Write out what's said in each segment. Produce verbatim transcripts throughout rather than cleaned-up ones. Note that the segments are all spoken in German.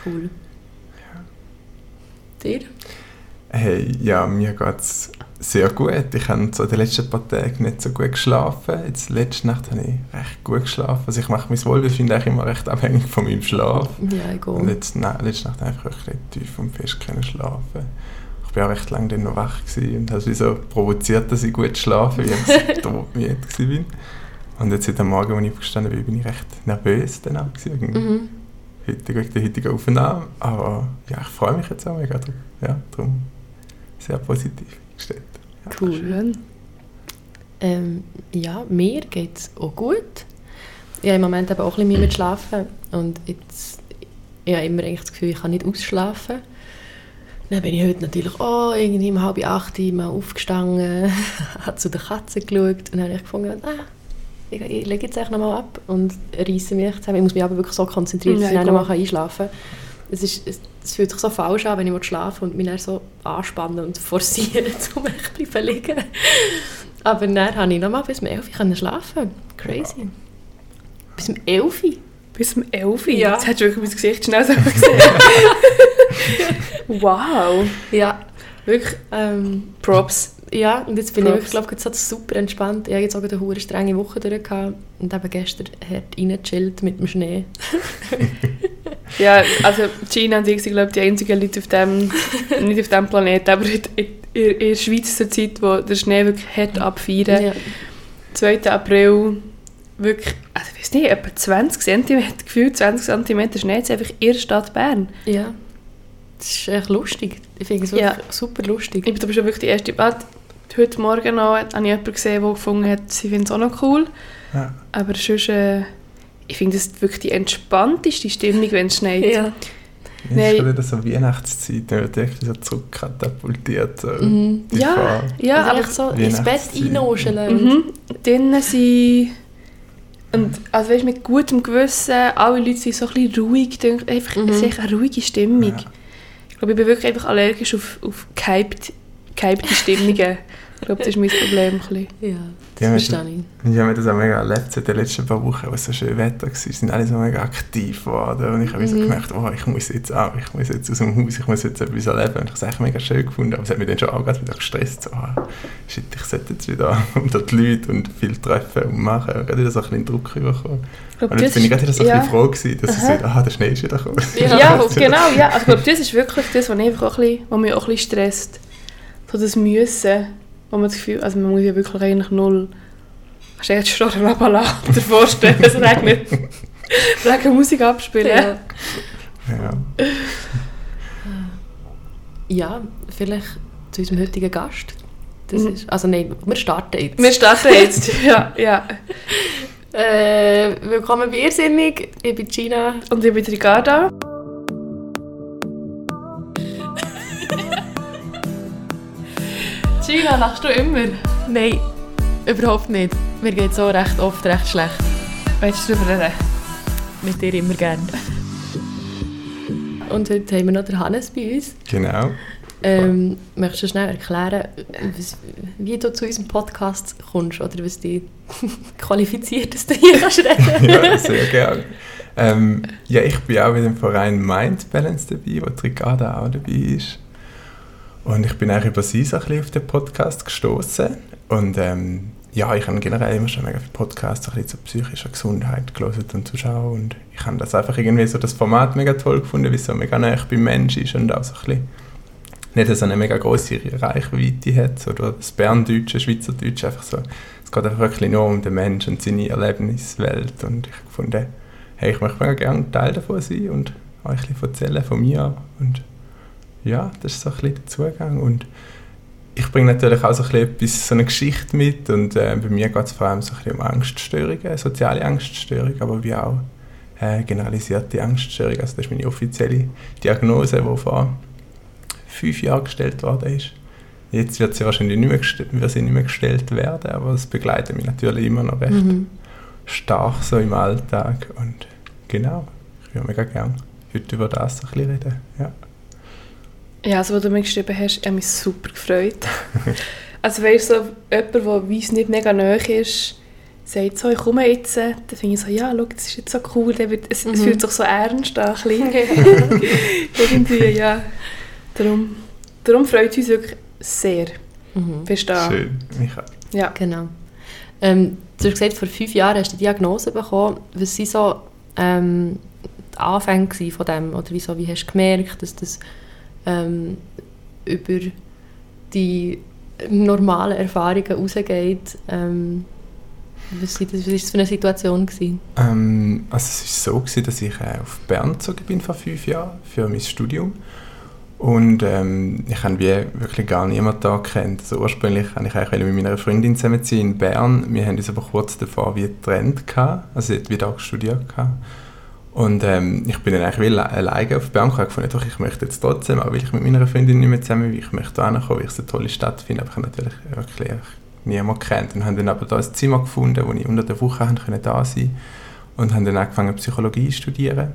Cool. Ja. Dir? Hey, ja, mir geht es sehr gut. Ich habe so die letzten paar Tage nicht so gut geschlafen. Jetzt letzte Nacht habe ich recht gut geschlafen. Also ich mache mein Wohlbefinden eigentlich immer recht abhängig von meinem Schlaf. Ja, egal. Und letzte, na, letzte Nacht einfach wirklich tief und fest können schlafen. Ich war auch recht lange dann noch wach gewesen und habe mich so provoziert, dass ich gut schlafe, weil ich todmüde war. Und jetzt heute Morgen, als ich aufgestanden bin, bin ich recht nervös dann auch gewesen, mhm. heute, wegen der heutigen Aufnahme. Aber ja, ich freue mich jetzt auch mega drauf. Ja, darum sehr positiv gestellt. Ja, cool. Schön. Ähm, ja, mir geht es auch gut. Ich habe im Moment aber auch ein bisschen Mühe mit Schlafen. Und jetzt, ich habe immer eigentlich das Gefühl, ich kann nicht ausschlafen. Dann bin ich heute natürlich auch irgendwie um halb acht mal aufgestanden, habe zu der Katze geschaut und dann habe ich gefunden, ah, ich, ich lege jetzt noch mal ab und reisse mich zusammen. Ich muss mich aber wirklich so konzentrieren, dass ja, ich noch mal einschlafen kann. Es, ist, es, es fühlt sich so falsch an, wenn ich schlafe und mich dann so anspannen und forcieren, um mich zu bleiben liegen. Aber dann habe ich noch mal bis um elf Uhr schlafen. Crazy. Ja. Bis um elf Uhr? Bis um elf Uhr? Ja. Jetzt hättest du wirklich mein Gesicht schnell so gesehen. Wow. Ja, wirklich ähm, Props. Ja, und jetzt bin Props. ich wirklich, glaube ich, so super entspannt. Ich habe jetzt auch eine hure strenge Woche durch gehabt und eben gestern hart reingechillt mit dem Schnee. Ja, also Gina und ich sind, glaube ich, die einzigen Leute auf dem, nicht auf diesem Planeten, aber in, in, in der Schweiz zur Zeit, wo der Schnee wirklich hart abfeiern. Ja. zweiten April wirklich, also ich weiß nicht, etwa zwanzig Zentimeter, gefühlt zwanzig Zentimeter Schnee jetzt einfach in der Stadt Bern. Ja, das ist echt lustig. Ich finde es wirklich ja. super lustig. Ich bin aber schon wirklich die erste, ah, heute Morgen noch habe ich jemanden gesehen, der gefunden hat, sie findet es auch noch cool. Ja. Aber sonst, äh, ich finde es wirklich die entspannteste Stimmung, wenn es schneit. Ja. Ja, es ist gerade so Weihnachtszeit, da wird irgendwie so zurückkatapultiert. So mhm. Ja, ja, aber so ins Bett einnuscheln. Mhm. Dann sind und also weißt, mit gutem Gewissen, alle Leute sind so ein bisschen ruhig, einfach mhm. eine ruhige Stimmung. Ja. Ich glaube, ich bin wirklich einfach allergisch auf, auf gehypte, gehypte Stimmungen. Ich glaube, das ist mein Problem. Ein ja, das verstehe ich. Ich habe mir das auch mega erlebt seit den letzten paar Wochen, wo es so schön Wetter war, sind alle so mega aktiv geworden. Und ich habe mhm. so gemerkt, oh, ich muss jetzt auch, ich muss jetzt aus dem Haus, ich muss jetzt etwas erleben. Und ich habe es echt mega schön gefunden, aber es hat mich dann schon auch wieder gestresst. So, oh, shit, ich sollte jetzt wieder unter die Leute und viel treffen und machen. Ich habe gerade wieder so ein bisschen Druck bekommen. Und jetzt bin ich gerade wieder so ja. ein bisschen froh gewesen, dass es wieder, ah, der Schnee ist wieder gekommen. Ja, ja genau. Ja. Also, ich glaube, das ist wirklich das, was, mich auch ein bisschen, was mich auch ein bisschen stresst. So das Müssen. Wo man das Gefühl, also man muss ja wirklich eigentlich null. Kannst du jetzt schon eine Ballade dir vorstellen, dass er eigentlich wegen Musik abspielen? Ja. Ja. Ja, vielleicht zu unserem heutigen Gast. Das mhm. ist, also nein, wir starten jetzt. Wir starten jetzt, ja. ja. Äh, willkommen bei Irrsinnig. Ich bin Gina. Und ich bin Ricarda. Gina, lachst du immer? Nein, überhaupt nicht. Mir geht es auch recht oft recht schlecht. Willst du darüber reden? Mit dir immer gerne. Und heute haben wir noch den Hannes bei uns. Genau. Ähm, möchtest du schnell erklären, was, wie du zu unserem Podcast kommst oder was dich qualifiziert, dass du hier kannst reden? Ja, sehr gerne. Ähm, ja, ich bin auch in dem Verein Mind Balance dabei, wo Ricarda auch dabei ist. Und ich bin auch über sie so ein bisschen auf den Podcast gestoßen. Und ähm, ja, ich habe generell immer schon mega viele Podcasts ein bisschen zur psychischen Gesundheit gelesen und zuschauen. Und ich habe das einfach irgendwie so das Format mega toll gefunden, wie es so mega nah beim Mensch ist und auch so ein bisschen nicht so eine mega grosse Reichweite hat, so das Berndeutsche, Schweizerdeutsche, einfach so. Es geht einfach wirklich nur um den Menschen und seine Erlebniswelt. Und ich habe gefunden, hey, ich möchte mega gerne Teil davon sein und euch ein bisschen erzählen von mir. Und ja, das ist so ein bisschen der Zugang. Und ich bringe natürlich auch so ein bisschen etwas, so eine Geschichte mit. Und äh, bei mir geht es vor allem so ein bisschen um Angststörungen, soziale Angststörungen, aber wie auch äh, generalisierte Angststörungen. Also das ist meine offizielle Diagnose, die vor fünf Jahren gestellt worden ist. Jetzt wird sie wahrscheinlich nicht mehr, gest- wird sie nicht mehr gestellt werden, aber es begleitet mich natürlich immer noch recht mhm. stark so im Alltag. Und genau, ich würde mega gerne heute über das ein bisschen reden. Ja. Ja, also, was du mir geschrieben hast, hat mich super gefreut. Also, weißt du, so jemand, der weiss nicht mega nahe ist, sagt so, ich komme jetzt, dann finde ich so, ja, schau, das ist jetzt so cool, wird, es, mhm. es fühlt sich so ernst an, ein bisschen. Irgendwie, ja. Darum, darum freut es uns wirklich sehr. Mhm. Verstehen. Schön, Micha. Ja, genau. Ähm, du hast gesagt, vor fünf Jahren hast du die Diagnose bekommen. Was waren so ähm, die Anfänge von dem? Oder wieso, wie hast du gemerkt, dass das ähm, über die normalen Erfahrungen rausgeht? Ähm, was war das, das für eine Situation? Ähm, also es war so, dass ich äh, auf Bern gezogen bin vor fünf Jahren für mein Studium. Und ähm, ich habe wie wirklich gar niemanden da gekannt. Also ursprünglich wollte ich eigentlich mit meiner Freundin zusammenziehen in Bern. Wir haben uns aber kurz davor wie getrennt gehabt. Also sie hat wieder auch studiert gehabt. Und ähm, ich bin dann eigentlich wie alleine auf Bern gekommen. Ich fand, doch, ich möchte jetzt trotzdem, auch weil ich mit meiner Freundin nicht mehr zusammen bin, ich möchte da hinkommen, weil ich es eine tolle Stadt finde. Aber ich habe natürlich wirklich niemanden gekannt. Und haben dann aber da ein Zimmer gefunden, wo ich unter der Woche da sein konnte. Und haben dann angefangen Psychologie zu studieren.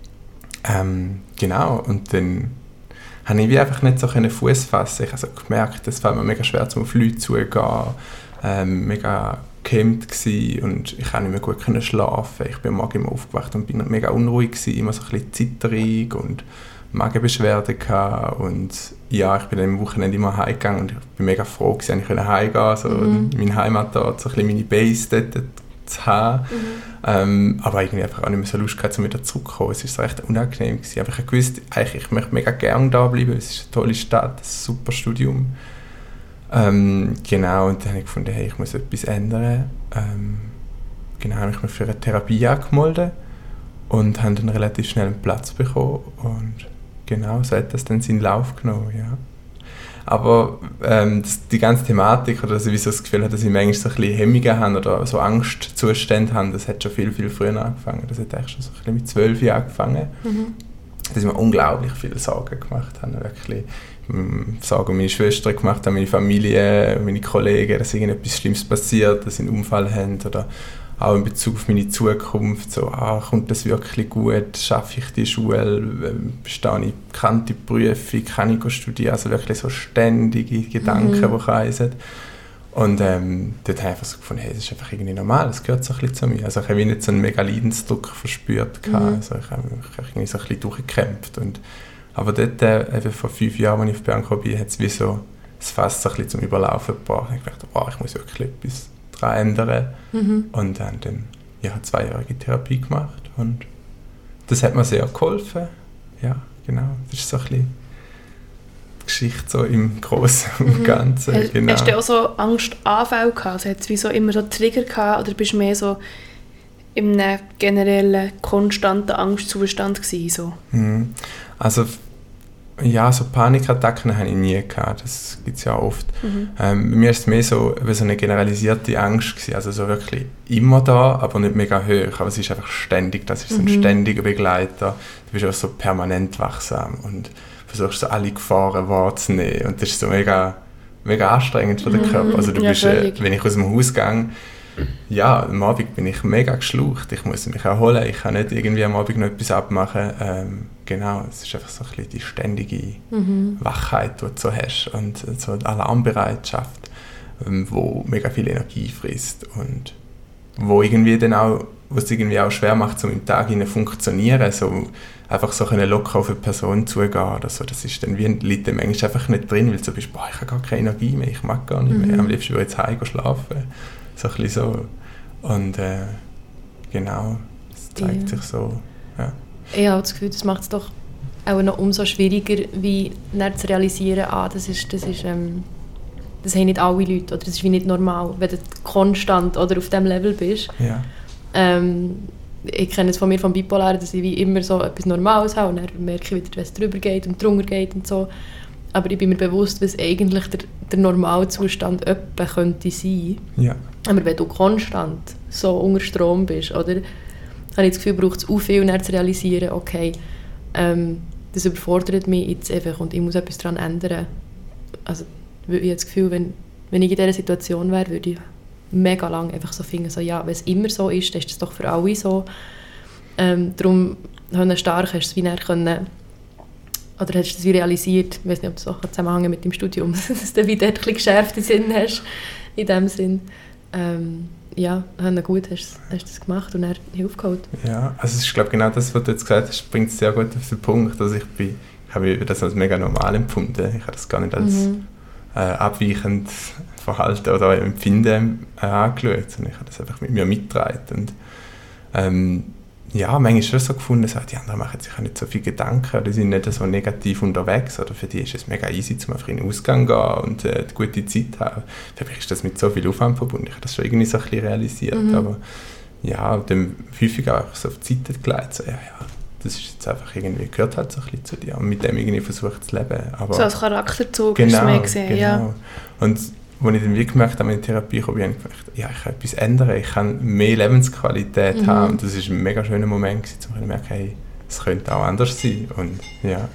Ähm, genau, und dann habe ich wie einfach nicht so Fuß fassen. Ich habe also gemerkt, es fällt mir mega schwer, um auf Leute zuzugehen. Ähm, mega gehemmt gsi und ich konnte nicht mehr gut können schlafen. Ich bin am Morgen immer aufgewacht und bin mega unruhig gsi, immer so ein bisschen zitterig und Magenbeschwerden gehabt. Und ja, ich bin dann am Wochenende immer heimgegangen und ich bin mega froh gewesen, ich konnte heimgehen, so mhm. in meinen Heimatort, so ein bisschen meine Base dort zu haben. Mhm. Ähm, aber irgendwie einfach auch nicht mehr so Lust gehabt, um wieder zurückzukommen. Es war so recht unangenehm gewesen. Aber ich habe gewusst, eigentlich, ich möchte mega gerne da bleiben. Es ist eine tolle Stadt, ein super Studium. Ähm, genau, und dann habe ich gefunden, hey, ich muss etwas ändern. Ähm, genau, habe ich mich für eine Therapie angemeldet und habe dann relativ schnell einen Platz bekommen. Und genau, so hat das dann seinen Lauf genommen, ja. Aber ähm, das, die ganze Thematik, oder dass ich so das Gefühl habe, dass ich manchmal so ein bisschen Hemmungen habe oder so Angstzustände habe, das hat schon viel, viel früher angefangen. Das hat eigentlich schon so ein bisschen mit zwölf Jahren angefangen. Mhm. Dass ich mir unglaublich viele Sorgen gemacht habe. Wirklich Sorgen um meine Schwester gemacht, an meine Familie, meine Kollegen, dass irgendetwas Schlimmes passiert, dass sie einen Unfall haben oder auch in Bezug auf meine Zukunft, so, ah, kommt das wirklich gut, schaffe ich die Schule, bestehe ich bekannte Prüfung, kann ich studieren, also wirklich so ständige Gedanken, mhm. die kreisen. Und ähm, dort habe ich einfach so gefunden, hey, das ist einfach irgendwie normal, das gehört so ein bisschen zu mir. Also ich habe nicht so einen mega Leidensdruck verspürt, mhm. also ich habe mich irgendwie so ein bisschen durchgekämpft. Und, aber dort, äh, eben vor fünf Jahren, als ich auf Bern gekommen bin, hat es wie so das Fass so ein bisschen zum Überlaufen gebracht. Ich dachte, wow, ich muss wirklich etwas daran ändern. Mhm. Und dann, dann ja, eine zweijährige Therapie gemacht und das hat mir sehr geholfen. Ja, genau, das ist so ein bisschen die Geschichte so im Großen und Ganzen. Mhm. Genau. Hast du auch so Angstanfälle gehabt? Also hat es wie so immer so Trigger gehabt oder bist du mehr so in einem generellen, konstanten Angstzustand gewesen? So? Mhm. Also ja, so Panikattacken habe ich nie gehabt, das gibt es ja oft. Mhm. Ähm, bei mir war es mehr so, so eine generalisierte Angst gewesen, also so wirklich immer da, aber nicht mega hoch, aber es ist einfach ständig, das ist so ein mhm. ständiger Begleiter, du bist auch so permanent wachsam und versuchst so alle Gefahren wahrzunehmen und das ist so mega, mega anstrengend für den mhm. Körper, also du ja, bist, äh, wenn ich aus dem Haus gehe, ja, am Abend bin ich mega geschlucht, ich muss mich erholen, ich kann nicht irgendwie am Abend noch etwas abmachen, ähm, genau, es ist einfach so ein bisschen die ständige mhm. Wachheit, die du so hast und so die Alarmbereitschaft, ähm, wo mega viel Energie frisst und wo irgendwie dann auch, wo es irgendwie auch schwer macht, so im Tag zu funktionieren, so einfach so locker auf eine Person zugehen oder so, das ist dann wie ein liegt dem manchmal einfach nicht drin, weil du so bist, boah, ich habe gar keine Energie mehr, ich mag gar nicht mehr, mhm. am liebsten würde ich jetzt heim schlafen. So ein bisschen so. Und äh, genau, das zeigt ja. sich so. Ja. Ich habe das Gefühl, das macht es doch auch noch umso schwieriger, wie nicht zu realisieren, ah, das ist, das ist, ähm, das haben nicht alle Leute, oder das ist wie nicht normal, wenn du konstant oder auf diesem Level bist. Ja. Ähm, ich kenne es von mir vom Bipolaren, dass ich wie immer so etwas Normales habe und dann merke ich wieder, wenn es drüber geht und drunter geht und so. Aber ich bin mir bewusst, was eigentlich der, der Normalzustand etwa könnte sein. Ja. Aber wenn du konstant so unter Strom bist, oder, habe ich das Gefühl, braucht es auch viel, um zu realisieren, okay, ähm, das überfordert mich jetzt einfach und ich muss etwas daran ändern. Also ich habe das Gefühl, wenn, wenn ich in dieser Situation wäre, würde ich mega lang einfach so finden, so, ja, wenn es immer so ist, dann ist es doch für alle so. Ähm, darum, stark hast du es wie näher können. Oder hast du das wie realisiert? Ich weiß nicht, ob das auch zusammenhängt mit dem Studium, dass du wieder ein bisschen geschärfte Sinn hast, in dem Sinn. Ähm, ja, gut hast du das gemacht und er Hilfe geholt. Ja, also es ist glaube genau das, was du jetzt gesagt hast, bringt es sehr gut auf den Punkt. Also ich, bin, ich habe das als mega normal empfunden. Ich habe das gar nicht als mhm. äh, abweichend Verhalten oder Empfinden äh, angeschaut, sondern ich habe das einfach mit mir mitgetragen. Und ähm, ja, manchmal schon so gefunden, so, die anderen machen sich auch nicht so viel Gedanken oder sind nicht so negativ unterwegs. Oder für die ist es mega easy, zum einfach in den Ausgang gehen und äh, eine gute Zeit haben. Für mich ist das mit so viel Aufwand verbunden. Ich habe das schon irgendwie so ein bisschen realisiert. Mhm. Aber ja, dann häufig auch so auf die Seite gelegt, so, ja, ja, das ist jetzt einfach irgendwie, gehört halt so ein bisschen zu dir. Und mit dem irgendwie versucht zu leben. Aber so als Charakterzug genau, hast du mehr gesehen, genau. ja. Und als ich dann wie gemerkt habe, in die Therapie komme, habe ich gedacht, ja, ich kann etwas ändern, ich kann mehr Lebensqualität mhm. haben. Und das war ein mega schöner Moment, um zu merken, hey, es könnte auch anders sein. Und, ja.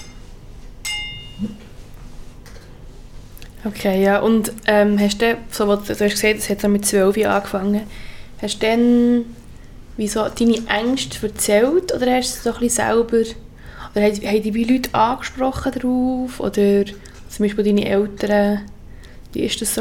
Okay, ja. Und ähm, hast du, so, du hast gesagt, es hat dann mit zwölf angefangen. Hast du dann wie so deine Ängste erzählt oder hast du so ein bisschen selber, oder haben, haben die Leute angesprochen darauf? Oder zum Beispiel deine Eltern? Wie war das so?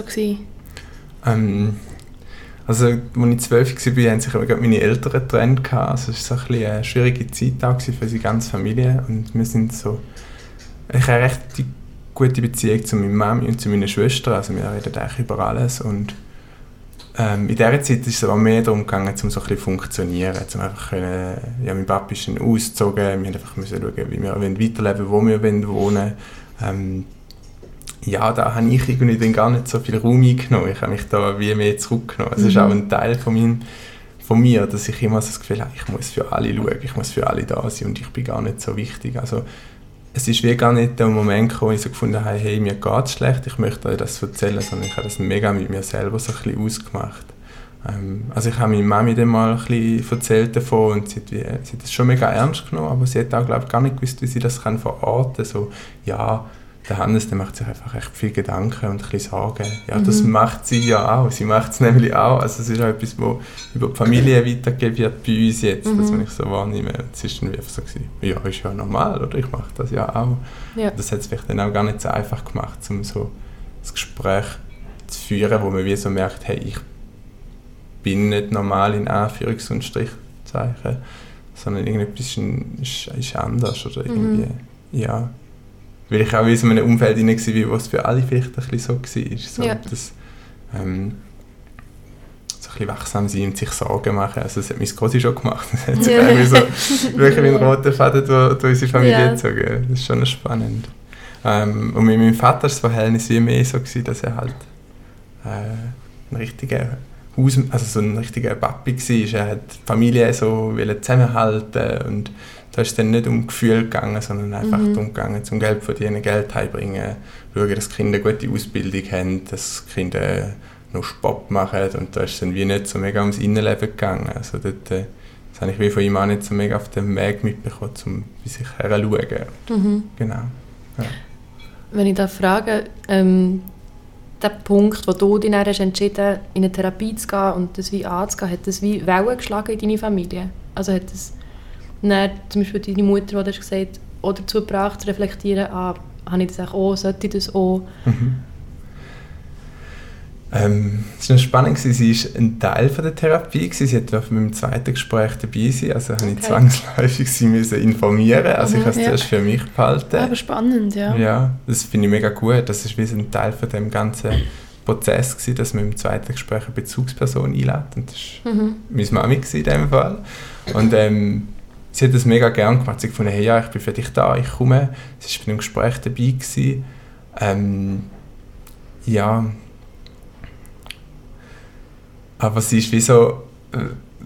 Ähm, also, als ich zwölf war, haben sich aber meine Eltern getrennt. Also, es war so ein bisschen eine schwierige Zeit auch für unsere ganze Familie. Und wir sind so... Ich habe eine recht gute Beziehung zu meiner Mami und zu meiner Schwester. Also, wir reden eigentlich über alles. Und ähm, in dieser Zeit ist es aber mehr darum gegangen, um so ein bisschen zu funktionieren. Um einfach können, ja, mein Papa ist dann ausgezogen. Wir mussten einfach schauen, wie wir weiterleben wollen, wo wir wohnen wollen. Ähm, Ja, da habe ich irgendwie dann gar nicht so viel Raum eingenommen. Ich habe mich da wie mehr zurückgenommen. Es mhm. ist auch ein Teil von, mein, von mir, dass ich immer so das Gefühl habe, ich muss für alle schauen, ich muss für alle da sein und ich bin gar nicht so wichtig. Also, es ist wie gar nicht der Moment gekommen, wo ich so gefunden habe, hey, mir geht es schlecht, ich möchte euch das erzählen, sondern ich habe das mega mit mir selber so ein bisschen ausgemacht. Ähm, also ich habe meine Mami dann mal ein bisschen erzählt davon und sie hat, wie, sie hat das schon mega ernst genommen, aber sie hat auch, glaube ich, gar nicht gewusst, wie sie das kann verorten kann. So, ja, der Hannes, der macht sich einfach echt viel Gedanken und ein bisschen Sorgen. Ja, das mhm. macht sie ja auch. Sie macht es nämlich auch. Also es ist auch etwas, was über die Familie weitergegeben wird bei uns jetzt, mhm. das, was ich so wahrnehme. Es ist dann einfach so gewesen, ja, ist ja normal, oder? Ich mache das ja auch. Ja. Das hat es vielleicht dann auch gar nicht so einfach gemacht, um so das Gespräch zu führen, wo man wie so merkt, hey, ich bin nicht normal in Anführungs- und Strichzeichen, sondern irgendetwas ist, ist anders oder irgendwie, mhm. ja. Weil ich auch in so einem Umfeld hinein war, wo es für alle vielleicht ein bisschen so war. So, ja. das, ähm, so ein bisschen wachsam sein und sich Sorgen machen. Also das hat mein Grossi schon gemacht. Das hat sich ja. irgendwie so wirklich wie ein roter Faden durch, durch unsere Familie ja. gezogen. Das ist schon spannend. Ähm, und mit meinem Vater war das Verhältnis wie mehr so, gewesen, dass er halt äh, ein richtiger Haus, also so ein richtiger Papi war. Er hat die Familie so zusammenhalten und da ist es dann nicht um Gefühl gegangen, sondern einfach mhm. darum gegangen, zum Geld verdienen, Geld heimbringen, schauen, dass die Kinder eine gute Ausbildung haben, dass die Kinder noch Sport machen und da ist es dann wie nicht so mega ums Innenleben gegangen. Also dort, äh, das habe ich wie von ihm auch nicht so mega auf den Weg mitbekommen, um bei sich herzuschauen. Mhm. Genau. Ja. Wenn ich da frage, ähm, der Punkt, wo du dich dann hast entschieden, in eine Therapie zu gehen und das wie anzugehen, hat das wie Wellen geschlagen in deine Familie? Also hat das dann zum Beispiel deine Mutter, die du gesagt auch dazu gebracht, zu reflektieren, ah, habe ich das auch, sollte ich das auch? Mhm. Ähm, es war spannend, sie war ein Teil von der Therapie, sie wollte auf meinem zweiten Gespräch dabei sein, also okay. musste ich zwangsläufig sie müssen informieren, also mhm, ich habe es ja. zuerst für mich behalten. Aber spannend, ja. Ja, das finde ich mega gut, das ist wie so ein Teil von dem ganzen Prozess gewesen, dass man im zweiten Gespräch eine Bezugsperson einlädt und das war mhm. meine Mami in diesem Fall. Und ähm, sie hat das mega gerne gemacht. Sie hat gefunden, hey, ja, ich bin für dich da, ich komme. Sie war bei einem Gespräch dabei gewesen. Ähm, ja. Aber sie ist wie so... Äh,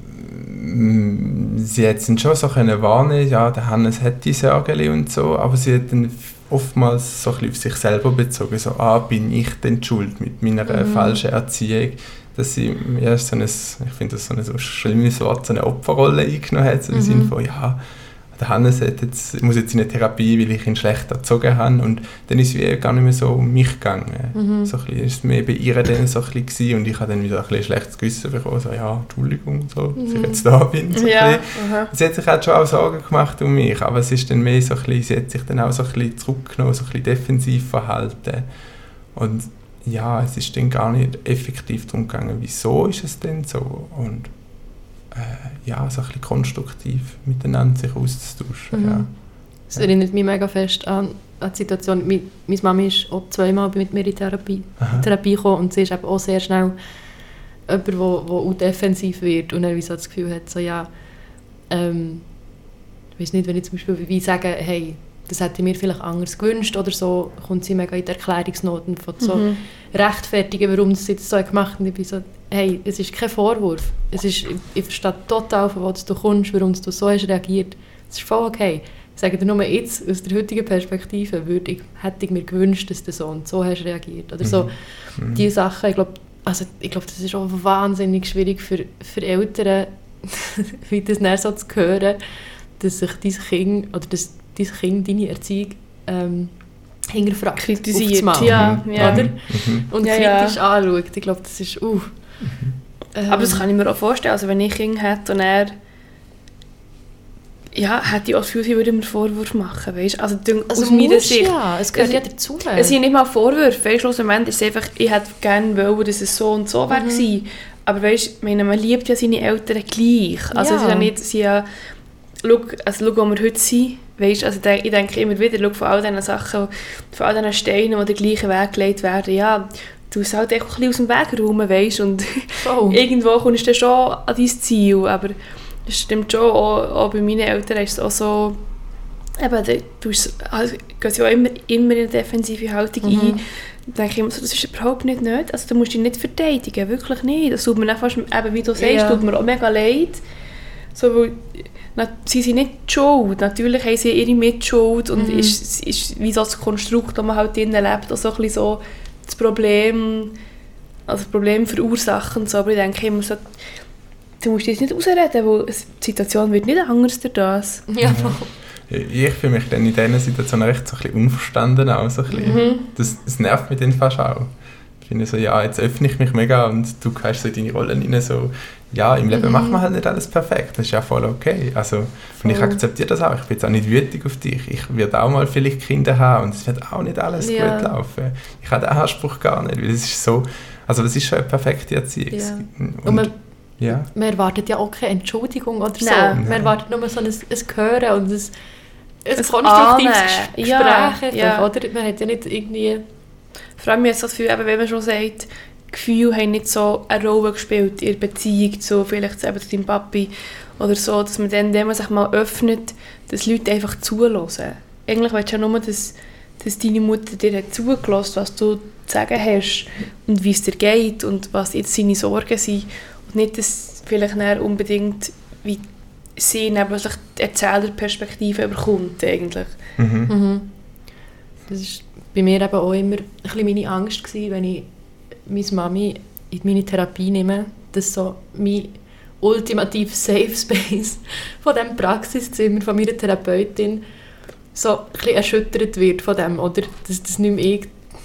sie hat es dann schon so können wahrnehmen, ja, der Hannes hat die Sorgen und so, aber sie hat dann oftmals so ein bisschen auf sich selber bezogen, so, ah, bin ich denn schuld mit meiner mhm. falschen Erziehung, dass sie ja, so ein, ich finde das so ein so schlimmes Wort, so eine Opferrolle eingenommen hat, so im mhm. Sinne von, ja, der Hannes hat jetzt, muss jetzt in eine Therapie, weil ich ihn schlecht erzogen habe und dann ist es wie gar nicht mehr so um mich gegangen. Mhm. So ein bisschen, ist es mehr bei ihr dann so ein bisschen und ich habe dann wieder ein bisschen schlechtes Gewissen bekommen, so, ja, Entschuldigung, so, mhm. dass ich jetzt da bin. So ja. Sie hat sich halt schon auch Sorgen gemacht um mich, aber es ist dann mehr so ein bisschen, sie hat sich dann auch so ein bisschen zurückgenommen, so ein bisschen defensiv verhalten. Und ja, es ist dann gar nicht effektiv darum gegangen, wieso ist es denn so und äh, ja, so ein bisschen konstruktiv miteinander sich auszutauschen. Mhm. Ja. Das erinnert mich mega fest an, an die Situation. Meine, meine Mami ist auch zweimal mit mir in Therapie, in Therapie gekommen und sie ist eben auch sehr schnell jemand, der wo, wo defensiv wird und dann wie so das Gefühl hat, so ja, ähm, ich weiß nicht, wenn ich zum Beispiel wie sage, hey, das hätte ich mir vielleicht anders gewünscht oder so, kommt sie mega in die Erklärungsnoten von so Mhm. rechtfertigen, warum sie das so gemacht hat. Und ich bin so, hey, es ist kein Vorwurf. Es ist, ich, ich verstehe total, von wo du kommst, warum du so hast reagiert. Es ist voll okay. Ich sage dir nur jetzt, aus der heutigen Perspektive, würde ich, hätte ich mir gewünscht, dass du so und so hast reagiert. Oder so, Mhm. diese Sachen, ich glaube, also, ich glaube, das ist auch wahnsinnig schwierig für, für Eltern, wie das dann so zu hören, dass sich dein Kind, oder dass dein Kind deine Erziehung ähm, hinterfragt, Kritisiert, aufzumachen, ja, ja. oder? Mhm. Und Ja, kritisch ja. anschaut. Ich glaube, das ist, uh, ähm, Aber das kann ich mir auch vorstellen. Also wenn ich Kinder hätte und er ja, hätte ich auch das Gefühl, sie würde mir Vorwürfe machen, weißt? Also, also aus meiner musst, Sicht. ja, es gehört Es- ja dazu. Es sind nicht mal Vorwürfe, weißt, schlussendlich ist es einfach, ich hätte gerne wollen, dass es so und so wäre Mhm. gewesen. Aber weißt, ich meine, man liebt ja seine Eltern gleich. Also Ja. es ist ja nicht, sie ja, schau, also schau, wo wir heute sind, weißt, also de- ich denke immer wieder, schau, von all diesen Sachen, von all diesen Steinen, die den gleichen Weg gelegt werden, ja, du musst halt echt ein bisschen aus dem Weg räumen, weißt, und Oh. irgendwo kommst du dann schon an dein Ziel, aber das stimmt schon, auch, auch bei meinen Eltern ist es auch so, eben, da- du hast- also, gehen sie auch immer, immer in eine defensive Haltung Mhm. ein. Da denke ich immer so, das ist überhaupt nicht nötig. Also du musst dich nicht verteidigen, wirklich nicht. Das tut mir dann fast, eben, wie du sagst, Ja. tut mir auch mega leid. So, weil, na, sie sind nicht die schuld. Natürlich haben sie ihre Mitschuld und Mhm. ist, ist wie so das Konstrukt, das man halt drinnen lebt, auch so ein bisschen so das Problem, also das Problem verursachen. So. Aber ich denke immer so, du musst das nicht ausreden, weil es- die Situation wird nicht anders durch das. Ja, voll. Ich fühle mich dann in diesen Situationen recht so ein bisschen unverstanden auch, so ein bisschen. Mhm. Das, das nervt mich dann fast auch. Ich finde so, ja, jetzt öffne ich mich mega und du gehst so in deine Rollen rein, so, ja, im Leben Mhm. macht man halt nicht alles perfekt, das ist ja voll okay. Also, und ich Voll. akzeptiere das auch, ich bin jetzt auch nicht wütend auf dich, ich werde auch mal vielleicht Kinder haben und es wird auch nicht alles Ja. gut laufen. Ich habe den Anspruch gar nicht, weil es ist so, also das ist schon eine perfekte Erziehung. Ja. Und, Und man, ja. man erwartet ja auch keine Entschuldigung oder so. Nein. Man Nein. erwartet nur so ein, ein Hören und ein, ein, Ein konstruktives Ahnen. Gespräch. Ja, einfach, ja. Oder? Man hat ja nicht irgendwie... Vor allem jetzt das Gefühl, eben, wenn man schon sagt, Gefühle haben nicht so eine Rolle gespielt in der Beziehung zu, vielleicht eben zu deinem Papi oder so, dass man dann, wenn man sich mal öffnet, dass Leute einfach zuhören. Eigentlich willst du ja nur, dass, dass deine Mutter dir hat zugelassen, was du zu sagen hast und wie es dir geht und was jetzt seine Sorgen sind und nicht, dass vielleicht dann unbedingt wie sie neben sich die Erzählerperspektive bekommt eigentlich. Mhm. Mhm. Das war bei mir eben auch immer ein bisschen meine Angst gewesen, wenn ich meine Mami in meine Therapie nehme, dass so mein ultimativ Safe Space von diesem Praxiszimmer von meiner Therapeutin so ein bisschen erschüttert wird von dem, oder dass das nicht mehr ich,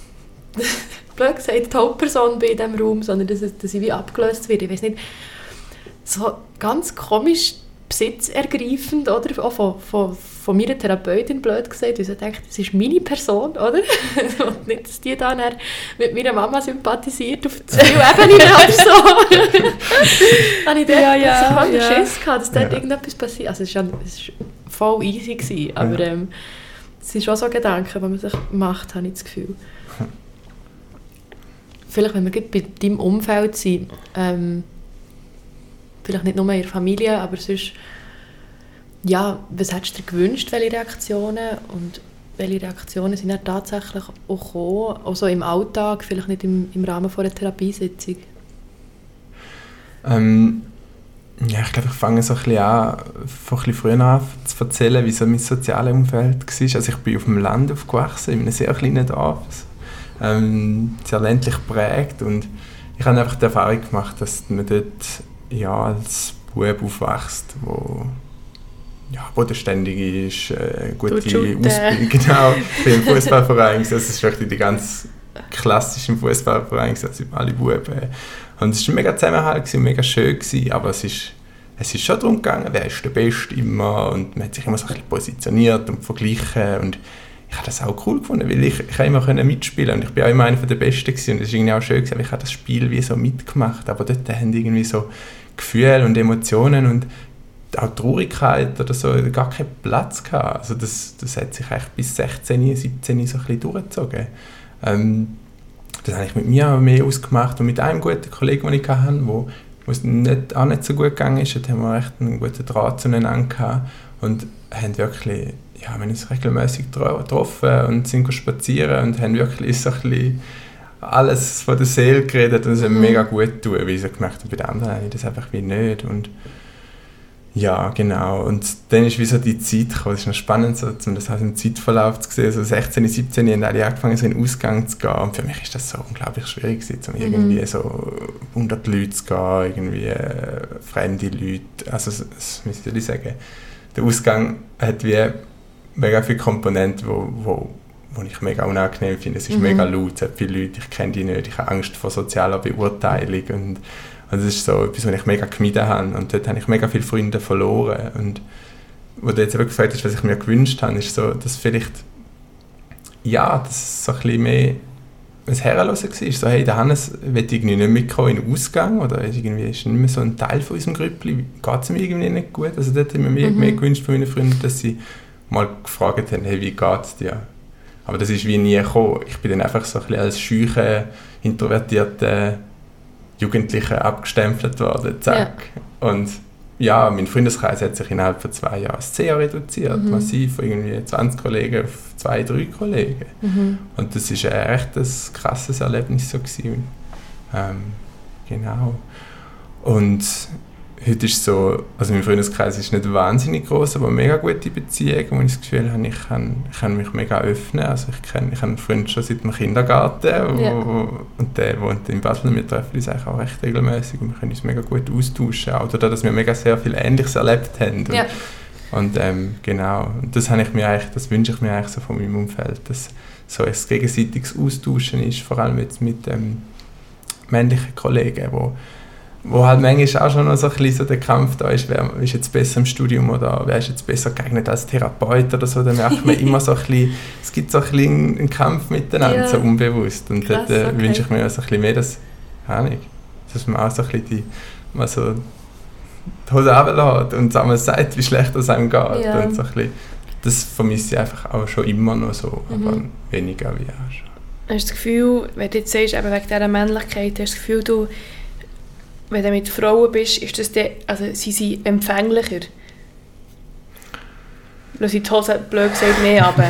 blöd gesagt, die Hauptperson bin in diesem Raum, sondern dass, es, dass ich wie abgelöst werde. Ich weiß nicht, so ganz komisch besitzergreifend, oder? Auch von, von, von meiner Therapeutin, blöd gesagt, weil ich denke, das ist meine Person, oder? Und nicht, dass die dann mit meiner Mama sympathisiert auf zwei Ebenen oder so. Habe ich dort Ja, ja, so einen ja. Schiss gehabt, dass dort Ja. irgendetwas passiert. Also es war voll easy gewesen, aber Ja. ähm, es sind schon so Gedanken, die man sich macht, habe ich das Gefühl. Vielleicht, wenn wir gerade bei deinem Umfeld sind, ähm, vielleicht nicht nur in der Familie, aber sonst, ja, was hättest du dir gewünscht, welche Reaktionen und welche Reaktionen sind dann tatsächlich auch gekommen, also im Alltag, vielleicht nicht im, im Rahmen von einer Therapiesitzung? Ähm, ja, ich glaube, ich fange so ein bisschen an, von ein bisschen früher an zu erzählen, wie so mein soziales Umfeld war. Also ich bin auf dem Land aufgewachsen, in einem sehr kleinen Dorf, ähm, sehr ländlich geprägt, und ich habe einfach die Erfahrung gemacht, dass man dort ja, als Bub aufwächst, wo ja, bodenständig ist, äh, gute shooten. Ausbildung, genau. Ich bin im Fußballverein, das ist wirklich die ganz klassischen Fußballverein, also alle Buben. Und es war mega Zusammenhalt, mega schön, aber es ist, es ist schon darum gegangen, wer ist der Beste immer, und man hat sich immer so ein bisschen positioniert und verglichen, und ich ich habe das auch cool gefunden, weil ich, ich immer mitspielen konnte und ich war auch immer einer der Besten gewesen. Und es war irgendwie auch schön, gewesen, ich habe das Spiel wie so mitgemacht, aber dort haben irgendwie so Gefühle und Emotionen und auch Traurigkeit oder so gar keinen Platz gehabt. Also das, das hat sich eigentlich bis sechzehn, siebzehn so ein bisschen durchgezogen. Ähm, das habe ich mit mir auch mehr ausgemacht und mit einem guten Kollegen, den ich hatte, wo wo es nicht, auch nicht so gut gegangen ist, da haben wir echt einen guten Draht zueinander gehabt und haben wirklich, ja, wir haben uns regelmäßig getroffen und sind spazieren und haben wirklich so ein bisschen alles von der Seele geredet und es hat mhm. mega gut getan, weil ich so gemerkt habe, bei den anderen habe ich das einfach wie nicht und ja, genau. Und dann ist wie so die Zeit gekommen. Es ist noch spannend, so, um das halt im Zeitverlauf zu sehen. So sechzehn, siebzehn haben alle angefangen, so in den Ausgang zu gehen. Und für mich ist das so unglaublich schwierig gewesen, um mhm. irgendwie so hundert Leute zu gehen, irgendwie äh, fremde Leute. Also, das müsste ich sagen. Der Ausgang hat wie mega viele Komponenten, wo, wo, wo ich mega unangenehm finde. Es ist mhm. mega laut, es hat viele Leute, ich kenne die nicht, ich habe Angst vor sozialer Beurteilung und also das ist so etwas, was ich mega gemieden habe und dort habe ich mega viele Freunde verloren und wo du jetzt eben gefragt hast, was ich mir gewünscht habe, ist so, dass vielleicht ja, dass es so ein bisschen mehr ein Herrenlosen war, so hey, der Hannes will irgendwie nicht mitkommen in den Ausgang oder irgendwie ist nicht mehr so ein Teil von unserem Grüppli, geht es mir irgendwie nicht gut, also dort habe ich mir mhm. mehr gewünscht von meinen Freunden, dass sie mal gefragt haben, hey, wie geht es dir? Aber das ist wie nie gekommen, ich bin dann einfach so ein bisschen als scheuche, introvertierte Jugendliche abgestempelt worden, zack. Ja. Und ja, mein Freundeskreis hat sich innerhalb von zwei Jahren sehr reduziert, mhm. massiv, von irgendwie zwanzig Kollegen auf zwei, drei Kollegen. Mhm. Und das war ein echt ein krasses Erlebnis so gewesen. Ähm, genau. Und heute ist so, also mein Freundeskreis ist nicht wahnsinnig groß, aber mega gute Beziehungen, wo ich das Gefühl habe, ich kann, ich kann mich mega öffnen. Also ich kenne ich einen Freund schon seit dem Kindergarten wo, ja. und der wohnt in Basel und wir treffen uns eigentlich auch recht regelmäßig und wir können uns mega gut austauschen. Auch dadurch, dass wir mega sehr viel Ähnliches erlebt haben. Und, ja. und ähm, genau, und das, habe ich mir eigentlich, das wünsche ich mir eigentlich so von meinem Umfeld, dass so ein gegenseitiges Austauschen ist, vor allem jetzt mit ähm, männlichen Kollegen, wo wo halt manchmal auch schon noch so ein bisschen so der Kampf da ist, wer ist jetzt besser im Studium oder wer ist jetzt besser geeignet als Therapeut oder so, dann merkt man immer so ein bisschen, es gibt so ein bisschen einen Kampf miteinander, ja. so unbewusst. Und dort äh, okay. wünsche ich mir so ein bisschen mehr, dass, nicht, dass man auch so ein bisschen die, mal so die Hose runterlässt und einmal sagt, wie schlecht es einem geht. Ja. Und so ein bisschen, das vermisse ich einfach auch schon immer noch so, mhm. aber weniger wie auch schon. Hast du das Gefühl, wenn du jetzt sagst, eben wegen dieser Männlichkeit, hast du das Gefühl, du wenn du mit Frauen bist, ist das die, also sind sie empfänglicher? Lass ich die Hose blöd gesagt mehr runter.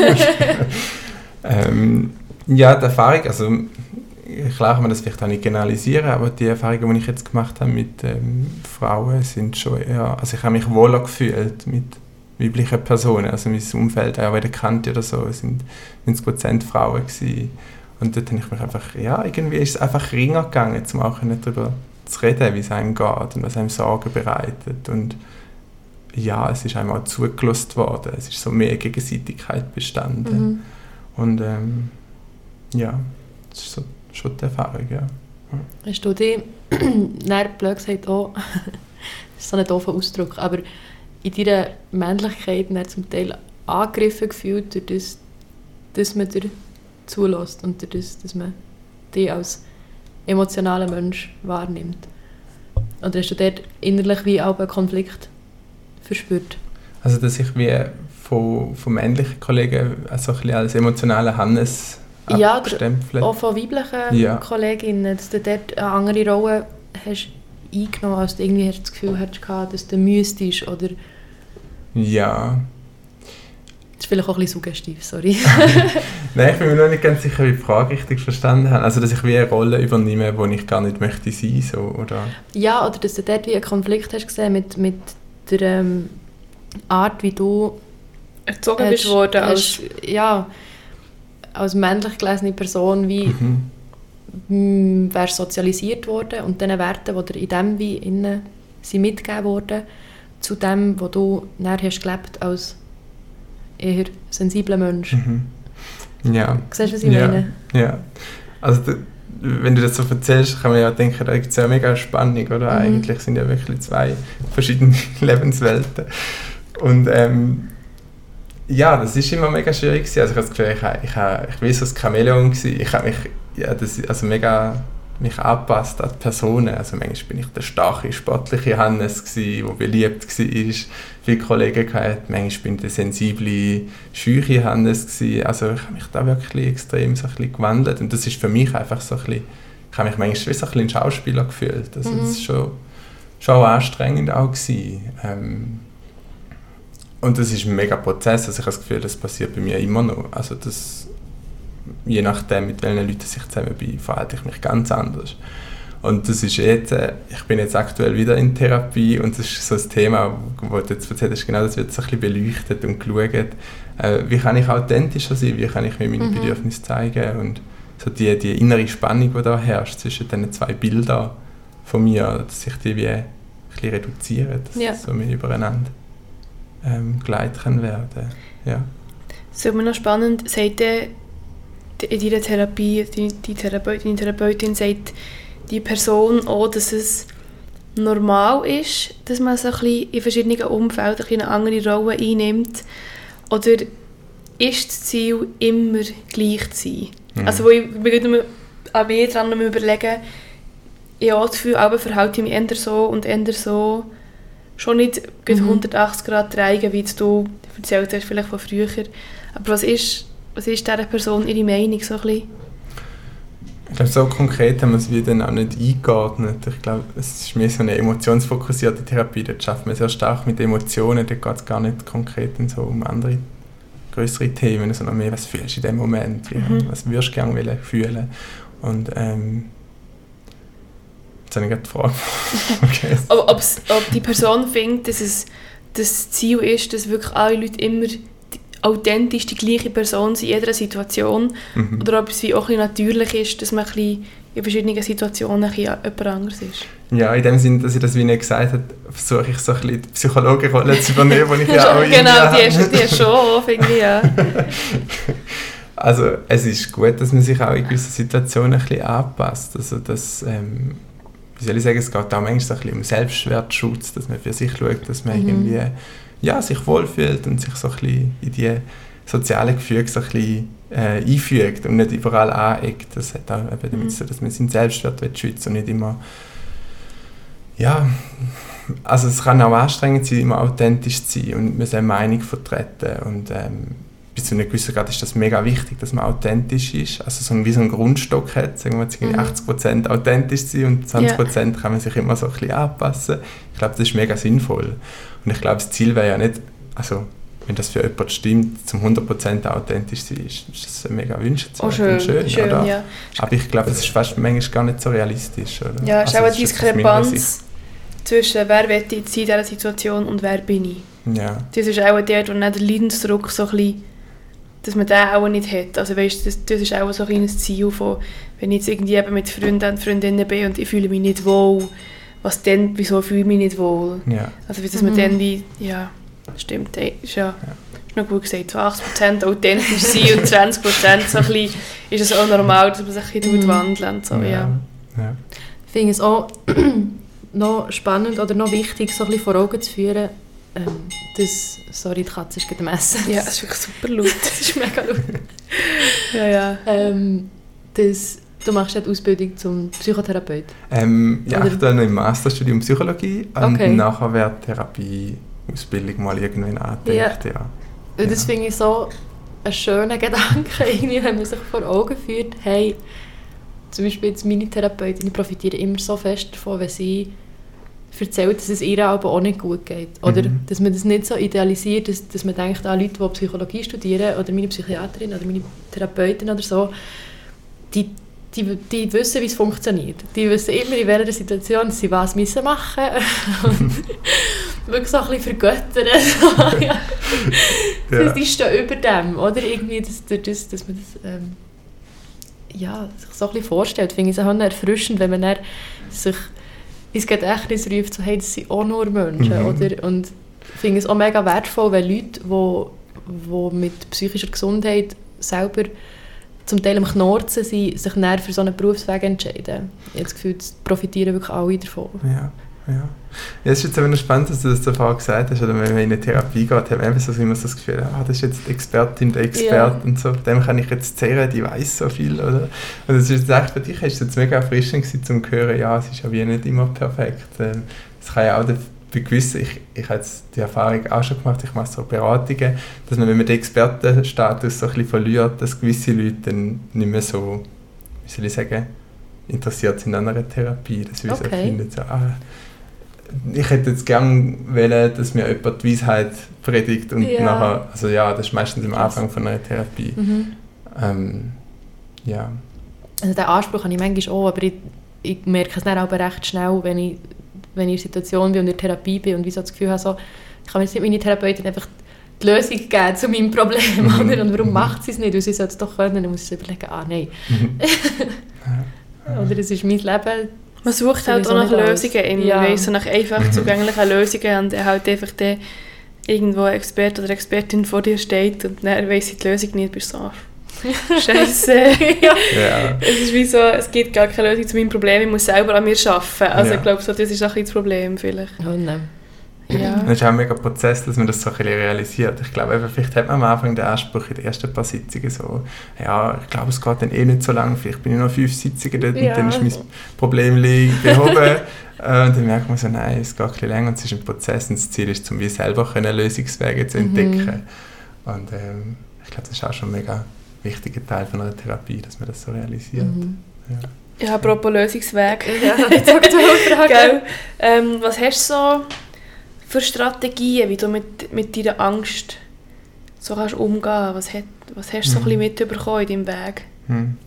ähm, ja, die Erfahrung, also klar kann man das vielleicht auch nicht generalisieren, aber die Erfahrungen, die ich jetzt gemacht habe mit ähm, Frauen, sind schon eher, also ich habe mich wohler gefühlt mit weiblichen Personen, also mein Umfeld, auch weder kannte oder so, es sind neunzig Prozent Frauen gewesen. Und dort habe ich mich einfach, ja, irgendwie ist es einfach ringer gegangen, um auch darüber zu reden, wie es einem geht und was einem Sorgen bereitet. Und ja, es ist einem auch zugelassen worden. Es ist so mehr Gegenseitigkeit bestanden. Mhm. Und ähm, ja, das ist so, schon die Erfahrung, ja. Hast du dich, nein, blöd gesagt, oh, das ist so ein doofer Ausdruck, aber in deiner Männlichkeit zum Teil angegriffen gefühlt, durch das, dass man dir zulässt und durch das, dass man dich als emotionaler Mensch wahrnimmt? Oder hast du dort innerlich wie auch einen Konflikt verspürt? Also, dass ich wie von, von männlichen Kollegen also ein bisschen als emotionaler Hannes abgestempelt. Ja, auch von weiblichen ja. Kolleginnen, dass du dort eine andere Rolle hast eingenommen, als du irgendwie das Gefühl hattest, dass du müsstest, oder? Ja. Das ist vielleicht auch ein bisschen suggestiv, sorry. Nein, ich bin mir noch nicht ganz sicher, wie die Frage richtig verstanden habe. Also, dass ich wie eine Rolle übernehme, die ich gar nicht möchte sein, so, oder? Ja, oder dass du dort wie einen Konflikt hast gesehen mit, mit der ähm, Art, wie du erzogen hast, bist worden. Als ja, als männlich gelesene Person, wie mhm. wärst sozialisiert worden und diesen Werten, die dir in dem wie innen sind mitgegeben wurden, zu dem, wo du nachher hast gelebt als eher sensibler Mensch. Mhm. Ja. Siehst du, was ich ja. meine? Ja. Also, da, wenn du das so erzählst, kann man ja denken, da gibt es ja mega Spannung, oder? Mhm. Eigentlich sind ja wirklich zwei verschiedene Lebenswelten. Und ähm, Ja, das war immer mega schwierig. Also ich habe das Gefühl, ich, ich, ich, ich war so ein Chamäleon. Ich habe mich, ja, das, also mega mich angepasst an die Personen. Also manchmal bin ich der starke, sportliche Hannes, der beliebt war, viele Kollegen hatte. Manchmal bin ich der sensible, scheue Hannes. Also ich habe mich da wirklich extrem so ein bisschen gewandelt. Und das ist für mich einfach so ein bisschen, ich habe mich manchmal wie so ein bisschen Schauspieler gefühlt. Also mhm. das war schon, schon auch anstrengend auch gewesen. Ähm, und das ist ein mega Prozess. Also ich habe das Gefühl, das passiert bei mir immer noch. Also das, je nachdem, mit welchen Leuten ich zusammen bin, verhalte ich mich ganz anders. Und das ist jetzt, äh, ich bin jetzt aktuell wieder in Therapie und das ist so ein Thema, wo du jetzt erzählt hast, genau das wird so ein bisschen beleuchtet und geschaut, äh, wie kann ich authentischer sein, wie kann ich mir meine mhm. Bedürfnisse zeigen und so die, die innere Spannung, die da herrscht zwischen diesen zwei Bildern von mir, dass ich die wie ein bisschen reduziere, dass ja. so mehr übereinander ähm, geleitet kann werden. Ja. Das ist immer noch spannend, sagt der in deiner Therapie, die, die Therapeut, deine Therapeutin sagt die Person auch, dass es normal ist, dass man so ein bisschen in verschiedenen Umfelden eine andere Rolle einnimmt? Oder ist das Ziel immer gleich zu sein? Mhm. Also wo ich mir an mir dran überlegen, ja, das Gefühl, aber verhalte ich mich eher so und eher so, schon nicht mhm. hundertachtzig Grad drehen, wie du erzählt hast, vielleicht von früher. Aber was ist Was ist dieser Person ihre Meinung so ein bisschen? Ich glaube, so konkret haben wir es wie dann auch nicht eingeordnet. Ich glaube, es ist mehr so eine emotionsfokussierte Therapie. Dort schafft man sehr stark mit Emotionen. Dort geht es gar nicht konkret so um andere, größere Themen, sondern mehr, was fühlst du in dem Moment? Wie, mhm. Was würdest du gerne fühlen? Und ähm, jetzt habe ich gerade die Frage vergessen. ob, ob die Person findet, dass es das Ziel ist, dass wirklich alle Leute immer authentisch die gleiche Person sind in jeder Situation, mhm. oder ob es wie auch ein bisschen natürlich ist, dass man ein bisschen in verschiedenen Situationen ein bisschen jemand anderes ist. Ja, in dem Sinne, dass ich das wie nicht gesagt habe, versuche ich so ein bisschen die Psychologenrolle zu übernehmen, die ich ja auch genau, die ist, die ist schon, finde ich, ja. Also es ist gut, dass man sich auch in gewissen Situationen ein bisschen anpasst. Also das, ähm, wie soll ich sagen, es geht auch manchmal so ein bisschen um Selbstwertschutz, dass man für sich schaut, dass man mhm. irgendwie ja, sich wohlfühlt und sich so ein bisschen in die sozialen Gefüge so ein bisschen äh, einfügt und nicht überall aneckt. Das hat auch eben damit zu tun, dass man seinen Selbstwert schützen und nicht immer ja, also es kann auch anstrengend sein, immer authentisch zu sein und seine Meinung vertreten und ähm, bis zu einem gewissen Grad ist das mega wichtig, dass man authentisch ist, also so ein, wie so einen Grundstock hat, sagen wir jetzt mhm. achtzig Prozent authentisch sein und zwanzig Prozent yeah. kann man sich immer so ein bisschen anpassen. Ich glaube, das ist mega sinnvoll. Und ich glaube, das Ziel wäre ja nicht, also wenn das für jemanden stimmt, zum hundert Prozent authentisch zu sein, ist, ist das mega wünschenswert oh, schön, und schön, schön oder? Ja. Aber ich glaube, das ist fast manchmal gar nicht so realistisch, oder? Ja, es ist also, auch eine Diskrepanz zwischen wer will ich in dieser Situation und wer bin ich. Ja. Das ist auch der, wo der Leidensdruck so ein bisschen, dass man den auch nicht hat. Also weißt, das, das ist auch so ein kleines Ziel von, wenn ich jetzt irgendwie eben mit Freunden und Freundinnen bin und ich fühle mich nicht wohl, was denn, wieso fühle ich mich nicht wohl? Ja. Also dass man mhm. dann wie, ja, stimmt, ey, ist ja, ja. Ist noch gut gesagt, so achtzig Prozent authentisch sein und zwanzig Prozent so ein bisschen, ist es auch normal, dass man sich ein bisschen mhm. wandelt und so, ja. ja. ja. Ich finde es auch noch spannend oder noch wichtig, so ein bisschen vor Augen zu führen, ähm, dass, sorry, die Katze ist gerade am Essen. Ja, es ist wirklich super laut. Das ist mega laut. ja, ja. Ähm, das, du machst ja die Ausbildung zum Psychotherapeut. Ähm, ja, oder? Ich tue noch im Masterstudium Psychologie und okay. nachher wäre die Therapieausbildung mal irgendwann angedacht. Ja. Ja. Das finde ich so einen schönen Gedanken, irgendwie, wenn man sich vor Augen führt, hey, zum Beispiel jetzt meine Therapeutin, die profitiert immer so fest davon, wenn sie erzählt, dass es ihr aber auch nicht gut geht. Oder mhm. dass man das nicht so idealisiert, dass, dass man denkt, ah, Leute, die Psychologie studieren, oder meine Psychiaterin oder meine Therapeutin oder so, die, die, die wissen, wie es funktioniert. Die wissen immer, in welcher Situation sie was müssen machen müssen. Und wirklich so ein bisschen vergöttern. ja. ja. Die stehen über dem. Oder irgendwie, dass, dass, dass man das ähm, ja, sich so ein bisschen vorstellt. Finde ich es auch erfrischend, wenn man dann sich ins Gedächtnis ruft, so, hey, das sind auch nur Menschen. Mhm. Oder? Und ich finde es auch mega wertvoll, wenn Leute, die, die mit psychischer Gesundheit selber zum Teil am Knorzen sind, sich dann für so einen Berufsweg entscheiden. Ich habe das Gefühl, es profitieren wirklich alle davon. Ja, Ja. Ja, es ist jetzt eben noch spannend, dass du das davor gesagt hast, oder wenn man in eine Therapie geht, hat man einfach so immer so das Gefühl, ah, das ist jetzt die Expertin, der Experte ja. und so, dem kann ich jetzt zehren, die weiss so viel, oder? Und das ist jetzt echt für dich, ist es jetzt mega erfrischend gewesen, zum zu hören, ja, es ist ja wie nicht immer perfekt. Es kann ja auch bei gewissen, ich, ich habe jetzt die Erfahrung auch schon gemacht, ich mache so Beratungen, dass man, wenn man den Expertenstatus so ein bisschen verliert, dass gewisse Leute dann nicht mehr so, wie soll ich sagen, interessiert sind an einer Therapie, dass wir okay. so finden, so, ah, ich hätte jetzt gerne wollen, dass mir jemand die Weisheit predigt und ja. nachher, also ja, das ist meistens am Anfang von einer Therapie. Mhm. Ähm, ja. Also den Anspruch habe ich manchmal auch, aber ich, ich merke es dann auch recht schnell, wenn ich, wenn ich in der Situation bin und in der Therapie bin und wie so das Gefühl habe, so, ich kann mir jetzt nicht meine Therapeutin einfach die Lösung geben zu meinem Problem, mhm. oder? Und warum mhm. macht sie es nicht? Weil sie sollte es doch können, dann muss ich überlegen, ah nein. Mhm. ja. Oder es ist mein Leben. Man sucht halt auch nach Lösungen, in, ja. weiss, so nach einfach zugänglichen Lösungen und halt einfach der irgendwo ein Experte oder Expertin vor dir steht und dann weiss ich die Lösung nicht, bist du so, Scheiße. ja. ja. Es ist wie so, es gibt gar keine Lösung zu meinem Problem, ich muss selber an mir arbeiten. Also ja. ich glaube, so, das ist auch ein das Problem vielleicht. Oh nein. Ja. Das ist auch ein mega Prozess, dass man das so ein bisschen realisiert. Ich glaube, eben, vielleicht hat man am Anfang den Anspruch in den ersten paar Sitzungen so, ja, ich glaube, es geht dann eh nicht so lange, vielleicht bin ich noch fünf Sitzungen dort ja. und dann ist mein Problem behoben. Und dann merkt man so, nein, es geht ein bisschen länger und es ist ein Prozess und das Ziel ist, um wie selber können Lösungswege zu entdecken. Mhm. Und ähm, ich glaube, das ist auch schon ein mega wichtiger Teil von einer Therapie, dass man das so realisiert. Mhm. Ja. ja, apropos Lösungsweg. Ja, jetzt auch die Frage. ähm, was hast du so für Strategien, wie du mit, mit deiner Angst so kannst umgehen? Was, hat, was hast du so hm. ein bisschen mitbekommen in deinem Weg? Hm.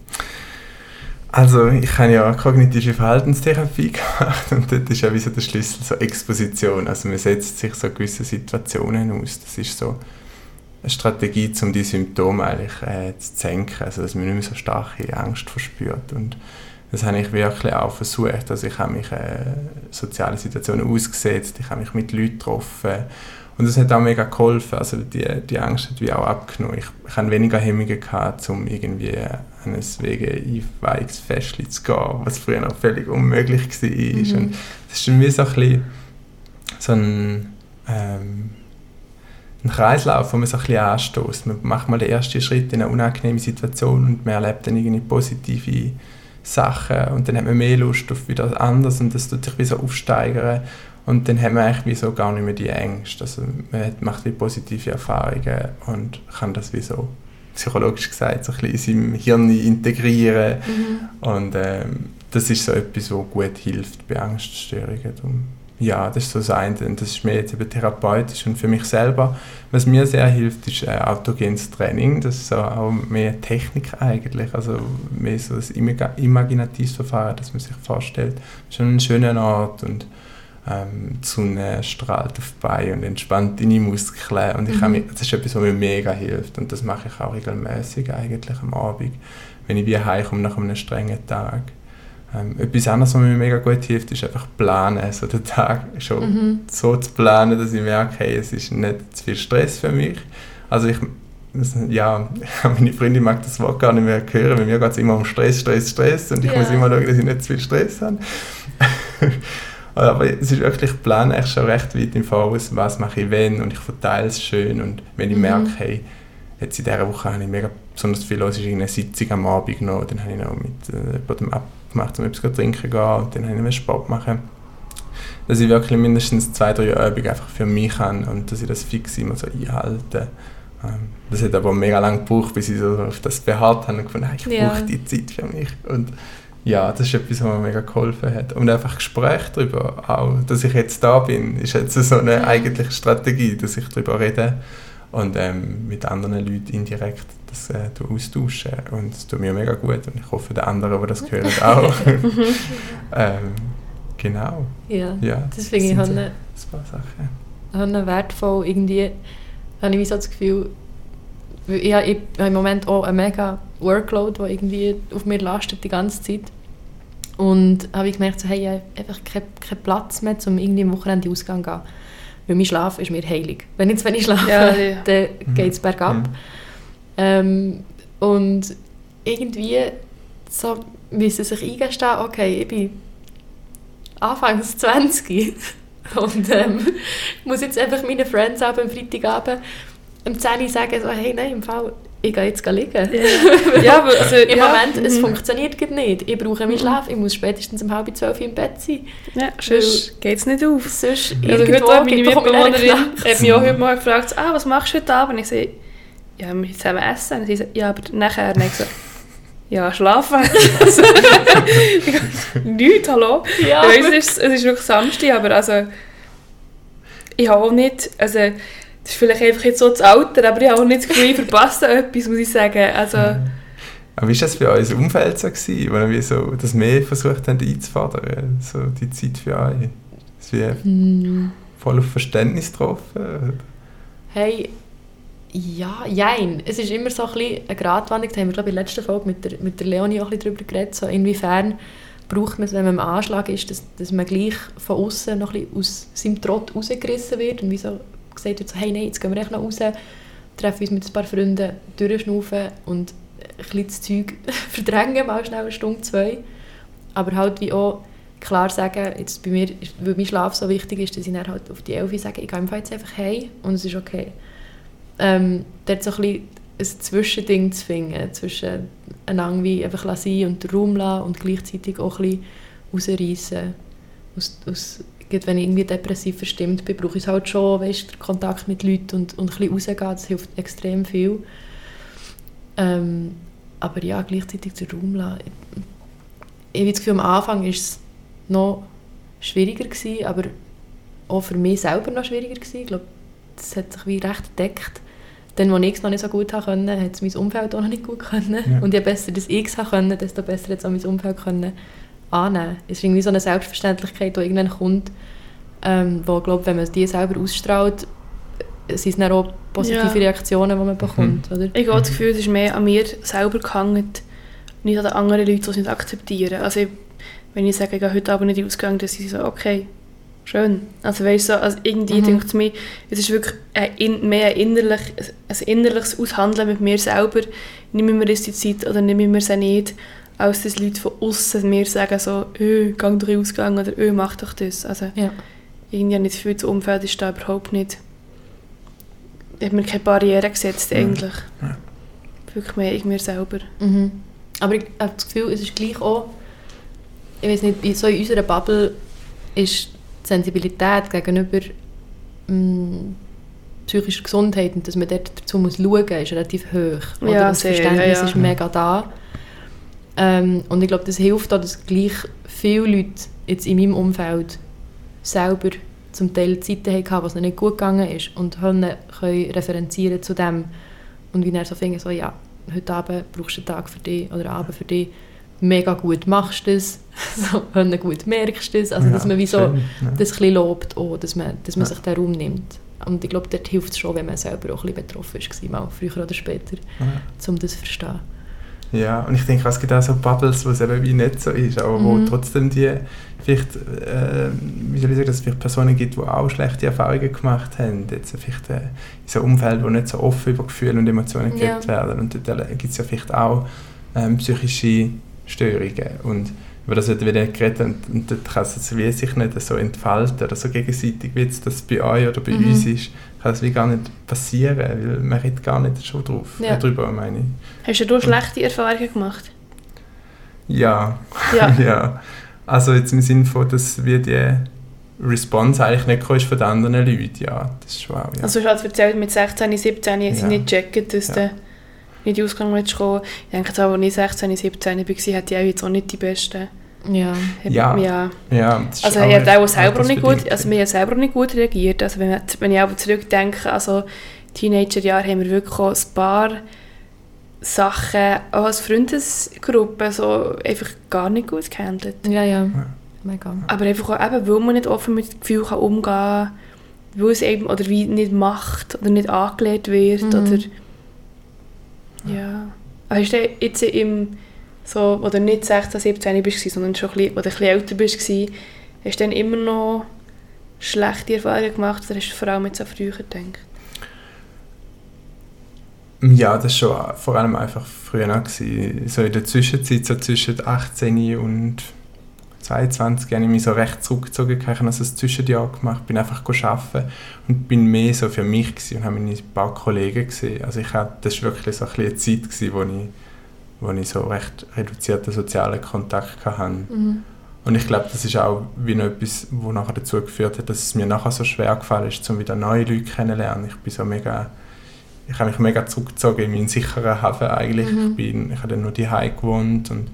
Also ich habe ja kognitive Verhaltenstherapie gemacht und dort ist ja wie so der Schlüssel so Exposition. Also man setzt sich so gewisse Situationen aus. Das ist so eine Strategie, um die Symptome eigentlich äh, zu senken, also dass man nicht mehr so starke Angst verspürt. Und das habe ich wirklich auch versucht. Also ich habe mich äh, soziale Situationen ausgesetzt, ich habe mich mit Leuten getroffen und das hat auch mega geholfen. Also die, die Angst hat wie auch abgenommen. Ich, ich hatte weniger Hemmungen gehabt, um irgendwie an ein Wege-Einweihungsfest zu gehen, was früher noch völlig unmöglich war. Mhm. Und das ist dann wie so ein bisschen so ein, ähm, ein Kreislauf, wo man so ein bisschen anstößt. Man macht mal den ersten Schritt in eine unangenehme Situation und man erlebt dann irgendwie positive Sachen und dann hat man mehr Lust auf wieder anderes und das tut sich wie so aufsteigern und dann hat man eigentlich wie so gar nicht mehr die Ängste. Also man macht wie positive Erfahrungen und kann das wie so psychologisch gesagt so ein bisschen in seinem Hirn integrieren mhm. und ähm, das ist so etwas, was gut hilft bei Angststörungen. Und ja, das ist so das eine und das ist mehr jetzt eben therapeutisch und für mich selber, was mir sehr hilft, ist äh, autogenes Training, das ist so auch mehr Technik eigentlich, also mehr so das Imag- imaginatives Verfahren, dass man sich vorstellt, schon ein schöner Ort und ähm, die Sonne strahlt auf die Beine und entspannt deine Muskeln und ich mhm. mich, das ist etwas, was mir mega hilft und das mache ich auch regelmäßig eigentlich am Abend, wenn ich wieder heimkomme nach einem strengen Tag. Ähm, etwas anderes, was mir mega gut hilft, ist einfach planen, also den Tag schon mhm. so zu planen, dass ich merke, hey, es ist nicht zu viel Stress für mich. Also ich, das, ja, meine Freundin mag das Wort gar nicht mehr hören, bei mir geht es immer um Stress, Stress, Stress und ich ja. muss immer schauen, dass ich nicht zu viel Stress habe. Aber es ist wirklich, plane ich schon recht weit im Voraus, was mache ich wenn und ich verteile es schön und wenn ich mhm. merke, hey, jetzt in dieser Woche habe ich mega besonders viel los, ist eine Sitzung am Abend noch, dann habe ich noch mit äh, jemandem abgemacht, um etwas zu trinken gehen und dann habe ich noch Sport machen. Dass ich wirklich mindestens zwei, drei Übungen einfach für mich habe und dass ich das fix immer so einhalte. Ähm, das hat aber mega lange gebraucht, bis ich so auf das beharrt habe und gefunden habe, ich ja. brauche die Zeit für mich. Und ja, das ist etwas, was mir mega geholfen hat. Und einfach Gespräche darüber, auch, dass ich jetzt da bin, ist jetzt so eine eigentliche Strategie, dass ich darüber rede und ähm, mit anderen Leuten indirekt das äh, austauschen. Und das tut mir mega gut und ich hoffe, den anderen, die das hören, auch. ähm, genau. Ja, ja deswegen ich habe ein paar Sachen. Habe wertvoll irgendwie, habe ich so das Gefühl, ich habe im Moment auch einen mega Workload, der irgendwie auf mir lastet die ganze Zeit. Und habe ich gemerkt, so, hey, ich habe einfach keinen kein Platz mehr, um irgendwie am Wochenende ausgehen zu gehen. Weil mein Schlaf ist mir heilig. Wenn ich, wenn ich schlafe, ja, ja. dann mhm. geht es bergab. Mhm. Ähm, und irgendwie so müssen sich eingestehen, okay, ich bin Anfangs zwanzig. Und ähm, ich muss jetzt einfach meinen Friends am Freitagabend um zehn Uhr sagen, so, hey, nein, im Fall, ich gehe jetzt liegen. Yeah. Ja, aber also, im ja. Moment, es mhm. funktioniert gerade nicht. Ich brauche meinen Schlaf, ich muss spätestens um halb zwölf im Bett sein. Ja, sonst geht es nicht auf. Sonst also heute hat meine Mitbewohnerin hat mich auch heute mal gefragt, ah, was machst du heute Abend? Und ich sage, ja, wir müssen zusammen essen. Und sie sagt, ja, aber nachher. Und ich so, ja, schlafen. Also, nichts, hallo. Ja, ja, es, ist, es ist wirklich Samstag, aber also, ich habe auch nicht, also, das ist vielleicht einfach jetzt so das Alter, aber ich habe auch nicht das Gefühl, ich verpasse etwas, muss ich sagen. Also, aber wie war das für euer Umfeld so gewesen, wo wir so das mehr versucht haben einzufordern, so die Zeit für euch? Ist wie hm. voll auf Verständnis getroffen? Hey, ja, jein. Es ist immer so ein bisschen eine Gratwanderung, da haben wir glaube ich in der letzten Folge mit der, mit der Leonie auch ein bisschen darüber geredet, so inwiefern braucht man es, wenn man im Anschlag ist, dass, dass man gleich von außen noch ein bisschen aus seinem Trott rausgerissen wird und wie so gesagt wird, so, hey, nein, jetzt gehen wir echt noch raus, treffen uns mit ein paar Freunden, durchschnaufen und ein bisschen das Zeug verdrängen, mal schnell eine Stunde, zwei. Aber halt wie auch klar sagen, jetzt bei mir, weil mein Schlaf so wichtig ist, dass ich dann halt auf die elf sage, ich gehe einfach jetzt einfach heim und es ist okay. Ähm, dort so ein bisschen ein Zwischending zu finden, zwischen einander wie einfach sein und den Raum lassen und gleichzeitig auch ein bisschen rausreissen. Aus, aus, wenn ich irgendwie depressiv verstimmt bin, brauche ich es halt schon, weißt, den Kontakt mit Leuten und, und ein bisschen rausgehen, das hilft extrem viel. Ähm, aber ja, gleichzeitig den Raum lassen. Ich habe das Gefühl, am Anfang war es noch schwieriger gewesen, aber auch für mich selber noch schwieriger gewesen. Ich glaube, das hat sich wie recht gedeckt. Dann, als ich es noch nicht so gut konnte, hat es mein Umfeld auch noch nicht gut können. Ja. Und je besser dass ich es konnte, desto besser hat es auch mein Umfeld können annehmen. Es ist irgendwie so eine Selbstverständlichkeit, die irgendwann kommt, ähm, wo, glaube, wenn man die selber ausstrahlt, sind es dann auch positive ja. Reaktionen, die man bekommt. Mhm. Oder? Ich habe das Gefühl, es ist mehr an mir selber gehangen, nicht an den anderen Leuten, die es nicht akzeptieren. Also ich, wenn ich sage, ich gehe heute Abend nicht ausgegangen, dann sind sie so, okay, schön. Also weißt du, also irgendwie mhm. denkt es mir, es ist wirklich ein, mehr ein, innerlich, ein innerliches Aushandeln mit mir selber. Nehmen wir uns die Zeit oder nehmen wir sie nicht, als dass Leute von außen mir sagen so, «Öh, geh doch in Ausgang» oder «Öh, mach doch das». Also ja. irgendwie habe ich das Gefühl, das Umfeld ist da überhaupt nicht, hat mir keine Barriere gesetzt eigentlich. Ja. Wirklich mehr ich mir selber. Mhm. Aber ich habe das Gefühl, es ist gleich auch, ich weiß nicht, so in unserer Bubble ist die Sensibilität gegenüber mh, psychischer Gesundheit und dass man dort dazu muss schauen muss, ist relativ hoch. Oder? Ja, das sehr, Verständnis ja, ja. ist mega da. Ähm, und ich glaube, das hilft auch, dass gleich viele Leute jetzt in meinem Umfeld selber zum Teil Zeiten hatten, wo es noch nicht gut gegangen ist und können, können referenzieren zu dem. Und wie dann so finden, so, ja, heute Abend brauchst du einen Tag für dich oder einen Abend für dich. Mega gut machst du das, so, gut merkst du das. Also, ja, dass man wie so schön, ja. das ein bisschen lobt, auch, dass man, dass man ja. sich den Raum nimmt. Und ich glaube, dort hilft es schon, wenn man selber auch ein bisschen betroffen ist, mal früher oder später, ja. um das zu verstehen. Ja, und ich denke, es gibt auch so Bubbles, wo es eben wie nicht so ist, aber mhm. wo trotzdem die, vielleicht, äh, wie soll ich sagen, dass es vielleicht Personen gibt, die auch schlechte Erfahrungen gemacht haben, jetzt vielleicht äh, in so einem Umfeld, wo nicht so offen über Gefühle und Emotionen geredet ja. werden. Und dort gibt es ja vielleicht auch ähm, psychische Störungen. Und über das wird wieder geredet und, und dort kann es sich nicht so entfalten oder so gegenseitig, wie jetzt das bei euch oder bei mhm. uns ist, kann es wie gar nicht passieren, weil man redet gar nicht schon drauf, ja. darüber, meine ich. Hast du schlechte Erfahrungen gemacht? Ja. Ja. ja. Also jetzt im Sinne von, dass wie die Response eigentlich nicht ist von den anderen Leuten, ja, das ist schon auch, ja. Also du hast halt erzählt, mit sechzehn, siebzehn, jetzt ja. nicht gecheckt, dass ja. du nicht in den Ausgang willst kommen. Ich denke, als ich sechzehn, siebzehn war, hatte ich auch jetzt auch nicht die besten. Ja. Ja. ja. ja also ich habe auch selber nicht gut, also wir haben selber nicht gut reagiert. Also wenn, wenn ich aber zurückdenke, also Teenagerjahre haben wir wirklich auch ein paar Sachen auch als Freundesgruppe so einfach gar nicht gut gehandelt. Ja, ja. Mega. Aber einfach auch eben, weil man nicht offen mit dem Gefühl kann umgehen kann, weil es eben oder wie nicht macht oder nicht angelegt wird. Mhm. Oder ja. Aber hast du jetzt im so, wo du nicht sechzehn, siebzehn warst, sondern schon ein bisschen, wo du ein bisschen älter warst, hast du dann immer noch schlechte Erfahrungen gemacht oder hast du vor allem jetzt an früher gedacht? Ja, das war schon vor allem einfach früher noch gewesen. So in der Zwischenzeit, so zwischen achtzehn und zweiundzwanzig habe ich mich so recht zurückgezogen, ich habe also ein Zwischenjahr gemacht, bin einfach arbeiten und bin mehr so für mich gewesen und habe meine paar Kollegen gesehen. Also ich hatte, das war wirklich so ein eine Zeit gewesen, wo ich, wo ich so recht reduzierten sozialen Kontakt hatte. Mhm. Und ich glaube, das ist auch wie noch etwas, was nachher dazu geführt hat, dass es mir nachher so schwer gefallen ist, um wieder neue Leute kennenzulernen. Ich bin so mega, ich habe mich mega zurückgezogen in meinen sicheren Hafen eigentlich. Mhm. Ich, bin, ich habe dann nur daheim gewohnt und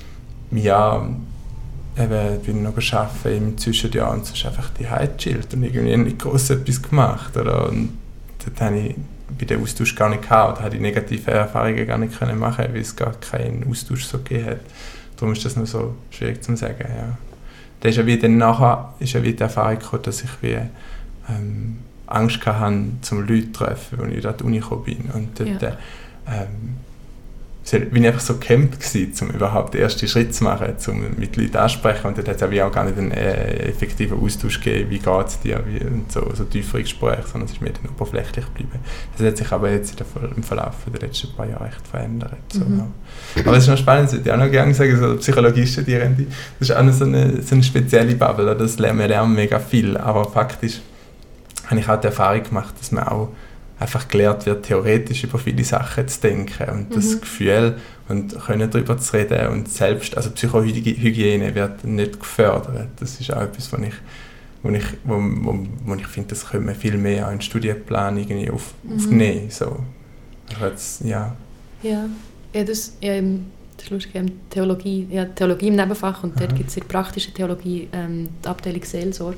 ja, eben bin noch gearbeitet im Zwischenjahr und sonst einfach daheim gechillt und irgendwie nicht gross etwas gemacht. Oder? Und dort habe ich bei dem Austausch gar nicht gehabt, oder habe ich negative Erfahrungen gar nicht können machen, weil es gar keinen Austausch so gegeben hat. Darum ist das noch so schwierig zu sagen. Ja. Da ist ja wie dann nachher ist ja wie die Erfahrung gekommen, dass ich wie, ähm, Angst hatte, zum Leute zu treffen, als ich an die Uni gekommen bin. Und dort, ja. ähm, bin ich einfach so gehemmt gewesen, um überhaupt den ersten Schritt zu machen, um mit Leuten ansprechen. Und dort hat es auch, auch gar nicht einen äh, effektiven Austausch gegeben, wie geht es dir, wie, und so, so tiefere Gespräche, sondern es ist mir dann oberflächlich geblieben. Das hat sich aber jetzt im Verlauf der letzten paar Jahre echt verändert. So, mhm. ja. Aber es ist noch spannend, das würde ich auch noch gerne sagen, so Psychologie studieren, das ist auch noch so eine, so eine spezielle Bubble, das lernen wir lernen mega viel, aber faktisch habe ich auch die Erfahrung gemacht, dass man auch einfach gelehrt wird, theoretisch über viele Sachen zu denken und das mhm. Gefühl und können darüber zu reden und selbst, also Psychohygiene wird nicht gefördert. Das ist auch etwas, wo ich, wo ich, wo, wo, wo ich finde, das können wir viel mehr auch in Studienplan irgendwie auf, mhm. aufnehmen. So. Also jetzt, ja. Ja, ja, das, ja im, das ist lustig, Theologie, ja, Theologie im Nebenfach und Aha. dort gibt es in praktische Theologie ähm, die Abteilung Seelsorge.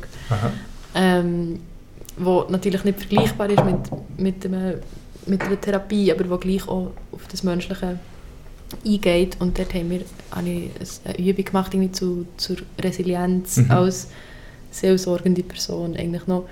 Ähm, wo natürlich nicht vergleichbar ist mit, mit, dem, mit einer Therapie, aber wo gleich auch auf das Menschliche eingeht. Und dort haben wir eine, eine Übung gemacht irgendwie zu, zur Resilienz mhm. als seelsorgende Person eigentlich noch.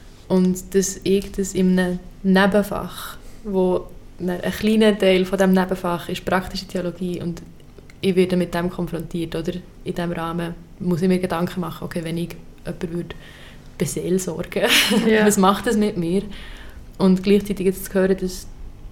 Und dass ich das in einem Nebenfach, wo ein kleiner Teil von diesem Nebenfach ist praktische Theologie und ich werde mit dem konfrontiert, oder in diesem Rahmen muss ich mir Gedanken machen, okay, wenn ich jemanden würde beseelsorgen, ja. was macht das mit mir? Und gleichzeitig jetzt zu hören, dass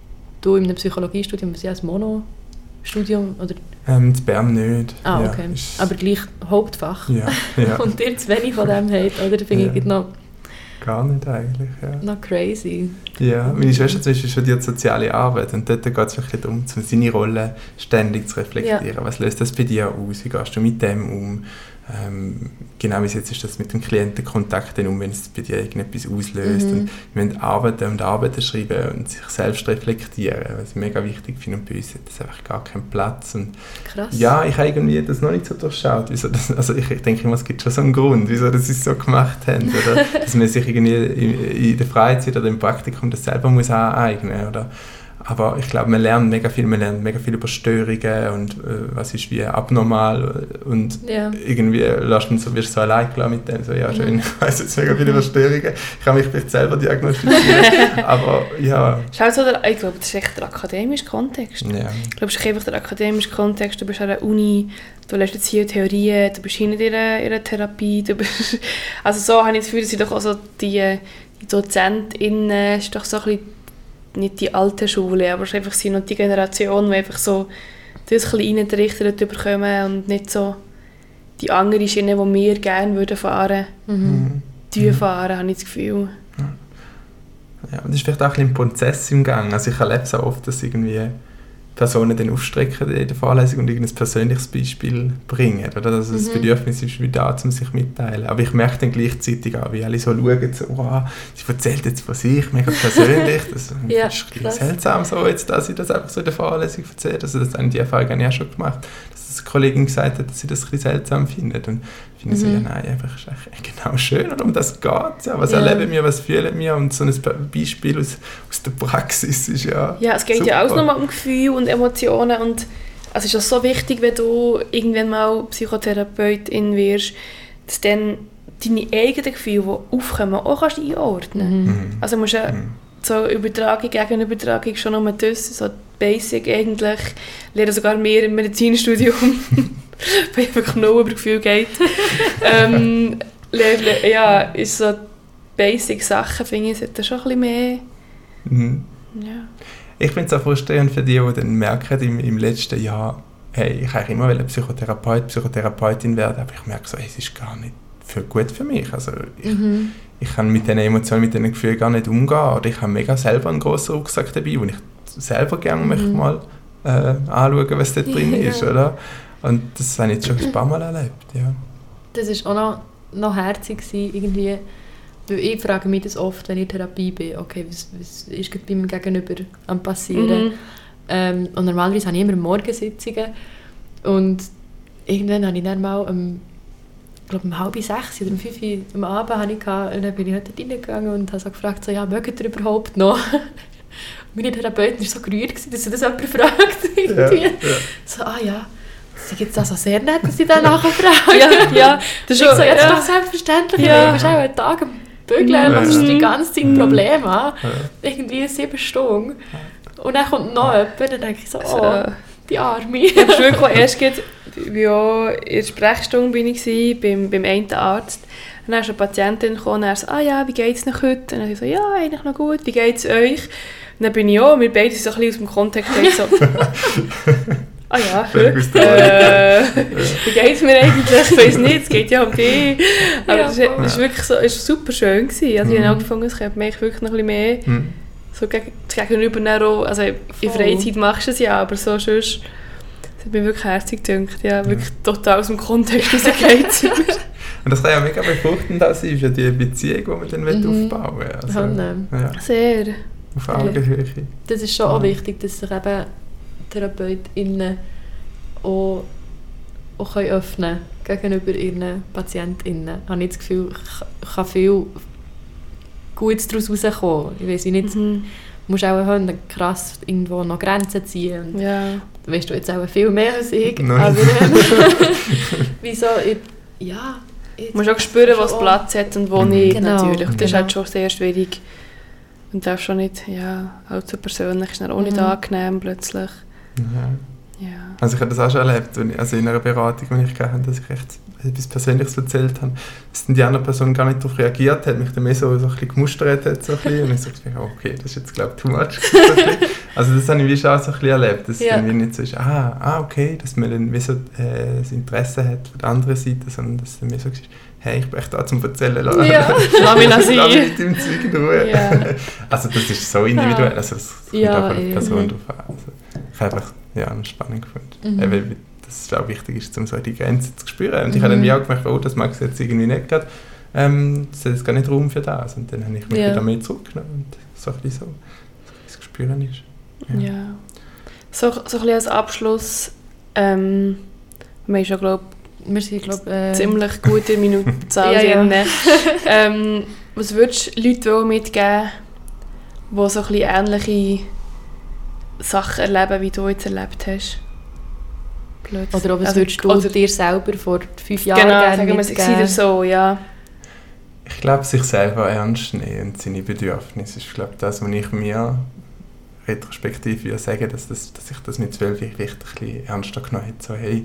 du in einem Psychologiestudium, was ist das, Mono-Studium? Oder? Ähm, in Bern nicht. Ah, okay. Ja, aber gleich Hauptfach. Ja, ja. Und ihr zu wenig von dem habt, oder? Finde ja. ich noch... Gar nicht eigentlich, ja. Noch crazy. Ja, meine Schwester zum Beispiel studiert soziale Arbeit und dort geht es wirklich darum, seine Rolle ständig zu reflektieren. Ja. Was löst das bei dir aus? Wie gehst du mit dem um? Ähm, genau wie jetzt ist das mit dem Klientenkontakt um, wenn es bei dir irgendetwas auslöst. Mhm. Und wir müssen arbeiten und arbeiten schreiben und sich selbst reflektieren, was ich mega wichtig finde. Und bei uns hat das einfach gar keinen Platz. Und krass. Ja, ich habe irgendwie das noch nicht so durchschaut. Wieso das, also ich, ich denke immer, es gibt schon so einen Grund, wieso das sie so gemacht haben. Oder dass man sich irgendwie in, in der Freizeit oder im Praktikum das selber muss aneignen muss. Aber ich glaube, man lernt mega viel, man lernt mega viel über Störungen und äh, was ist wie abnormal und ja. irgendwie lässt man so, wirst du so allein gelassen mit dem, so ja schön, mhm. ich weiss jetzt mega viel über Störungen, ich kann mich vielleicht selber diagnostizieren, aber ja. Schau so, der, ich glaube, das ist echt der akademische Kontext. Ja. Ich glaube, es ist einfach der akademische Kontext, du bist an der Uni, du lernst jetzt hier Theorien, du bist hier in einer, in einer Therapie, du bist, also so habe ich das Gefühl, dass sie doch auch so die, die DozentInnen ist doch so ein bisschen nicht die alte Schule, aber es ist einfach sie noch die Generation, die einfach so das ein bisschen reingerichtet bekommen und nicht so die andere Schiene, die wir gerne würden fahren würden, mhm. fahren, habe ich das Gefühl. Ja, und das ist vielleicht auch ein, ein Prozess im Gang. Also ich erlebe es auch oft, dass irgendwie Personen dann aufstrecken in der Vorlesung und irgendein persönliches Beispiel bringen. Oder? Also das mhm. Bedürfnis ist wieder da, um sich mitteilen. Aber ich merke dann gleichzeitig auch, wie alle so schauen, so, wow, sie erzählt jetzt von sich, mega persönlich. Das ja, ist ein seltsam, so jetzt, dass sie das einfach so in der Vorlesung erzählt. Also das haben die Erfahrung habe ich auch schon gemacht, dass eine Kollegin gesagt hat, dass sie das ein bisschen seltsam findet. Und ich finde mhm. so, ja nein, einfach ist genau schön, oder um das geht es. Ja. Was ja. erleben wir, was fühlen wir? Und so ein Beispiel aus, aus der Praxis ist ja Ja, es geht super. Ja auch nochmal um Gefühle und Emotionen und es ist auch so wichtig, wenn du irgendwann mal Psychotherapeutin wirst, dass dann deine eigenen Gefühle, die aufkommen, auch kannst einordnen. Mhm. Also musst du mhm. so Übertragung gegen Übertragung schon nur das, so Basic eigentlich, lernen sogar mehr im Medizinstudium, weil einfach nur über Gefühl geht. ähm, ja, ist so Basic Sachen, finde ich, sollte schon ein bisschen mehr. Mhm. Ja. Ich finde es auch frustrierend für die, die dann merken, im, im letzten Jahr hey, ich eigentlich immer Psychotherapeut, Psychotherapeutin werden, aber ich merke so, hey, es ist gar nicht für, gut für mich. Also ich, mhm. ich kann mit diesen Emotionen, mit diesen Gefühlen gar nicht umgehen. Oder ich habe mega selber einen grossen Rucksack dabei, wo ich selber gerne mhm. möchte mal äh, anschauen, was da drin ja. ist, oder? Und das habe ich jetzt schon ein paar Mal erlebt, ja. Das war auch noch, noch herzig irgendwie, weil ich frage mich das oft, wenn ich in Therapie bin, okay, was, was ist bei meinem Gegenüber am passieren? Mhm. Ähm, und normalerweise habe ich immer Morgensitzungen und irgendwann habe ich dann mal um, ich glaube um halb sechs oder um fünf Uhr am Abend habe ich gehabt, und dann bin ich halt dort reingegangen und habe so gefragt, so, ja, mögt ihr überhaupt noch? Meine Therapeutin war so gerührt, dass sie das jemand fragt. Ja, ja. So, ah ja, das ist jetzt also sehr nett, dass sie da nachfragen. ja, ja, das ist so, jetzt ja. doch selbstverständlich, ja. du bist auch einen Tag am Bügeln, ja. machst du die ganze Zeit Probleme an, ja. irgendwie sieben Stunden. Und dann kommt noch jemand, dann denke ich so, oh, die Arme. Ich habe wirklich erst gerade, wie auch in der Sprechstunde bin ich gewesen, beim, beim einen Arzt. Und dann ist eine Patientin gekommen und er so, ah ja, wie geht's noch heute? Und dann habe ich so, ja, eigentlich noch gut, wie geht's euch? Und dann bin ich auch, wir beide so ein bisschen aus dem Kontext so, ah ja, gut, äh, wie geht's mir eigentlich? Ich weiss nicht, es geht ja um dich. Aber ja, es war wirklich so, es war super schön gewesen. Also ich habe angefangen, es könnte mich wirklich noch ein bisschen mehr mhm. so gegen, gegenüber auch, also in Freizeit machst du es ja, aber so sonst, das hat mich wirklich herzig gedacht, ja, wirklich mhm. total aus dem Kontext rausgeht. Und das kann ja mega befruchtend sein für die Beziehung, die man dann mhm. aufbauen will. Also, ja. Sehr. Auf Augenhöhe. Das ist schon ja. auch wichtig, dass sich eben TherapeutInnen auch, auch können öffnen können gegenüber ihren PatientInnen. Ich habe nicht das Gefühl, ich kann viel Gutes daraus rauskommen. Ich weiss nicht, mhm. du musst auch hören, krass irgendwo noch Grenzen ziehen. Und ja. Da weißt du jetzt auch viel mehr als ich. Nein. Aber ähm, wieso, ich, ja... Du musst auch spüren, was Platz hat und wo mhm. nicht, genau. natürlich. Das genau. ist halt schon sehr schwierig. Und darf schon nicht, ja, allzu persönlich, ist dann auch nicht mhm. angenehm plötzlich. Ja. Ja. Also ich habe das auch schon erlebt, also in einer Beratung, die ich gehabt habe, dass ich echt etwas Persönliches erzählt habe, dass dann die andere Person gar nicht darauf reagiert hat, mich dann mehr so, so ein bisschen gemustert hat, so ein bisschen, und ich so gedacht, okay, das ist jetzt, glaube ich, too much. Also das habe ich wie schon auch so ein bisschen erlebt, dass ja. es dann wie nicht so ist, ah, ah, okay, dass man dann wie so äh, das Interesse hat von der anderen Seite, sondern dass dann wie so ist, hey, ich bin echt da zum Erzählen. Ja, lass mich noch sein. Lass mich mit dem Zeug in Ruhe. Ja. Also das ist so individuell, also das kommt ja, auch von der Person drauf an. Also, ich habe einfach ja, eine Spannung gefunden. Mhm. Weil das auch wichtig ist, um so die Grenzen zu spüren. Und ich mhm. habe dann wie auch gemerkt, oh, das mag es jetzt irgendwie nicht gerade. Ähm, es ist gar nicht Raum für das. Und dann habe ich mich ja. wieder mehr zurückgenommen und so ein bisschen so, wie es spüren ist. Ja. ja. So, so ein bisschen als Abschluss, ähm, wir schon, glaube wir sind, glaub, äh, ziemlich gut in Minutenzahl ja, ja. ähm, was würdest du Leuten mitgeben, die so ein bisschen ähnliche Sachen erleben, wie du jetzt erlebt hast? Blöd. Oder was also, würdest du oder dir selber vor fünf Jahren genau, gerne sagen mitgeben? Genau, so, ja. Ich glaube, sich selber ernst nehmen und seine Bedürfnisse ist, glaube das, was ich mir retrospektiv würde sagen, dass, das, dass ich das mit zwölf wirklich ein bisschen ernster genommen habe. So, hey,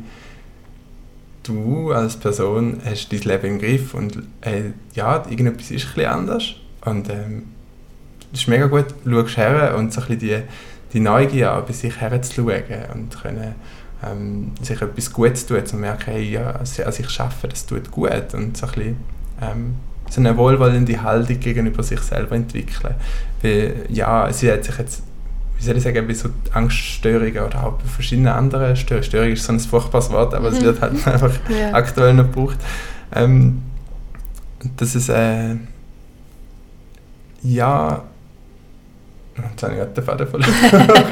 du als Person hast dein Leben im Griff und äh, ja, irgendetwas ist ein bisschen anders. Und ähm, es ist mega gut, du schaust her und so ein bisschen die, die Neugier an, bei sich herzuschauen und können, ähm, sich etwas Gutes tun, zu merken, hey, ja, also, also ich schaffe, das tut gut. Und so ein bisschen, ähm, so eine wohlwollende Haltung gegenüber sich selber entwickeln. Weil, ja, sie hat sich jetzt, wie soll ich sagen, bei so Angststörungen oder auch bei verschiedenen anderen Störungen, Störung ist so ein furchtbares Wort, aber mhm. es wird halt einfach ja. aktuell noch gebraucht, ähm, dass es, äh, ja, jetzt habe ich gerade den Faden verloren.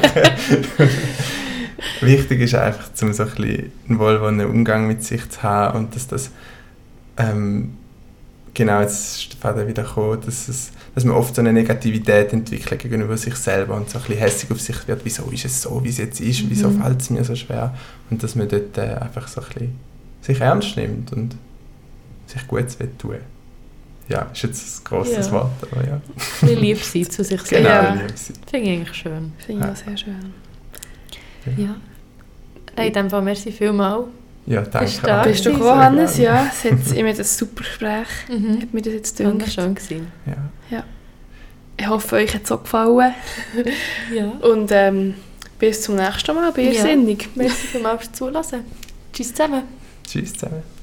Wichtig ist einfach, um so ein bisschen einen wohlwollenden Umgang mit sich zu haben und dass das, ähm, genau, jetzt ist der Faden wieder gekommen, dass, es, dass man oft so eine Negativität entwickelt gegenüber sich selber und so ein bisschen hässig auf sich wird, wieso ist es so, wie es jetzt ist, wieso mhm. fällt es mir so schwer, und dass man dort äh, einfach so ein bisschen sich ernst nimmt und sich Gutes tun. Ja, ist jetzt ein grosses ja. Wort, aber ja. Ein lieb sein zu sich selber. Genau, ja. lieb sein. Finde ich eigentlich schön. Finde ich ja. auch sehr schön. Ja. ja. Hey, in dem Fall merci vielmals. Ja, danke. Bist, da, bist du gekommen, Hannes? Ja, es hat immer ein super Gespräch. Mhm. Hat mir das jetzt gedacht. Das war schön gewesen. Ja. ja. Ich hoffe, euch hat es auch gefallen. ja. Und ähm, bis zum nächsten Mal bei Irrsinnig. Ja. Merci vielmals fürs Zuhören. Tschüss zusammen. Tschüss zusammen.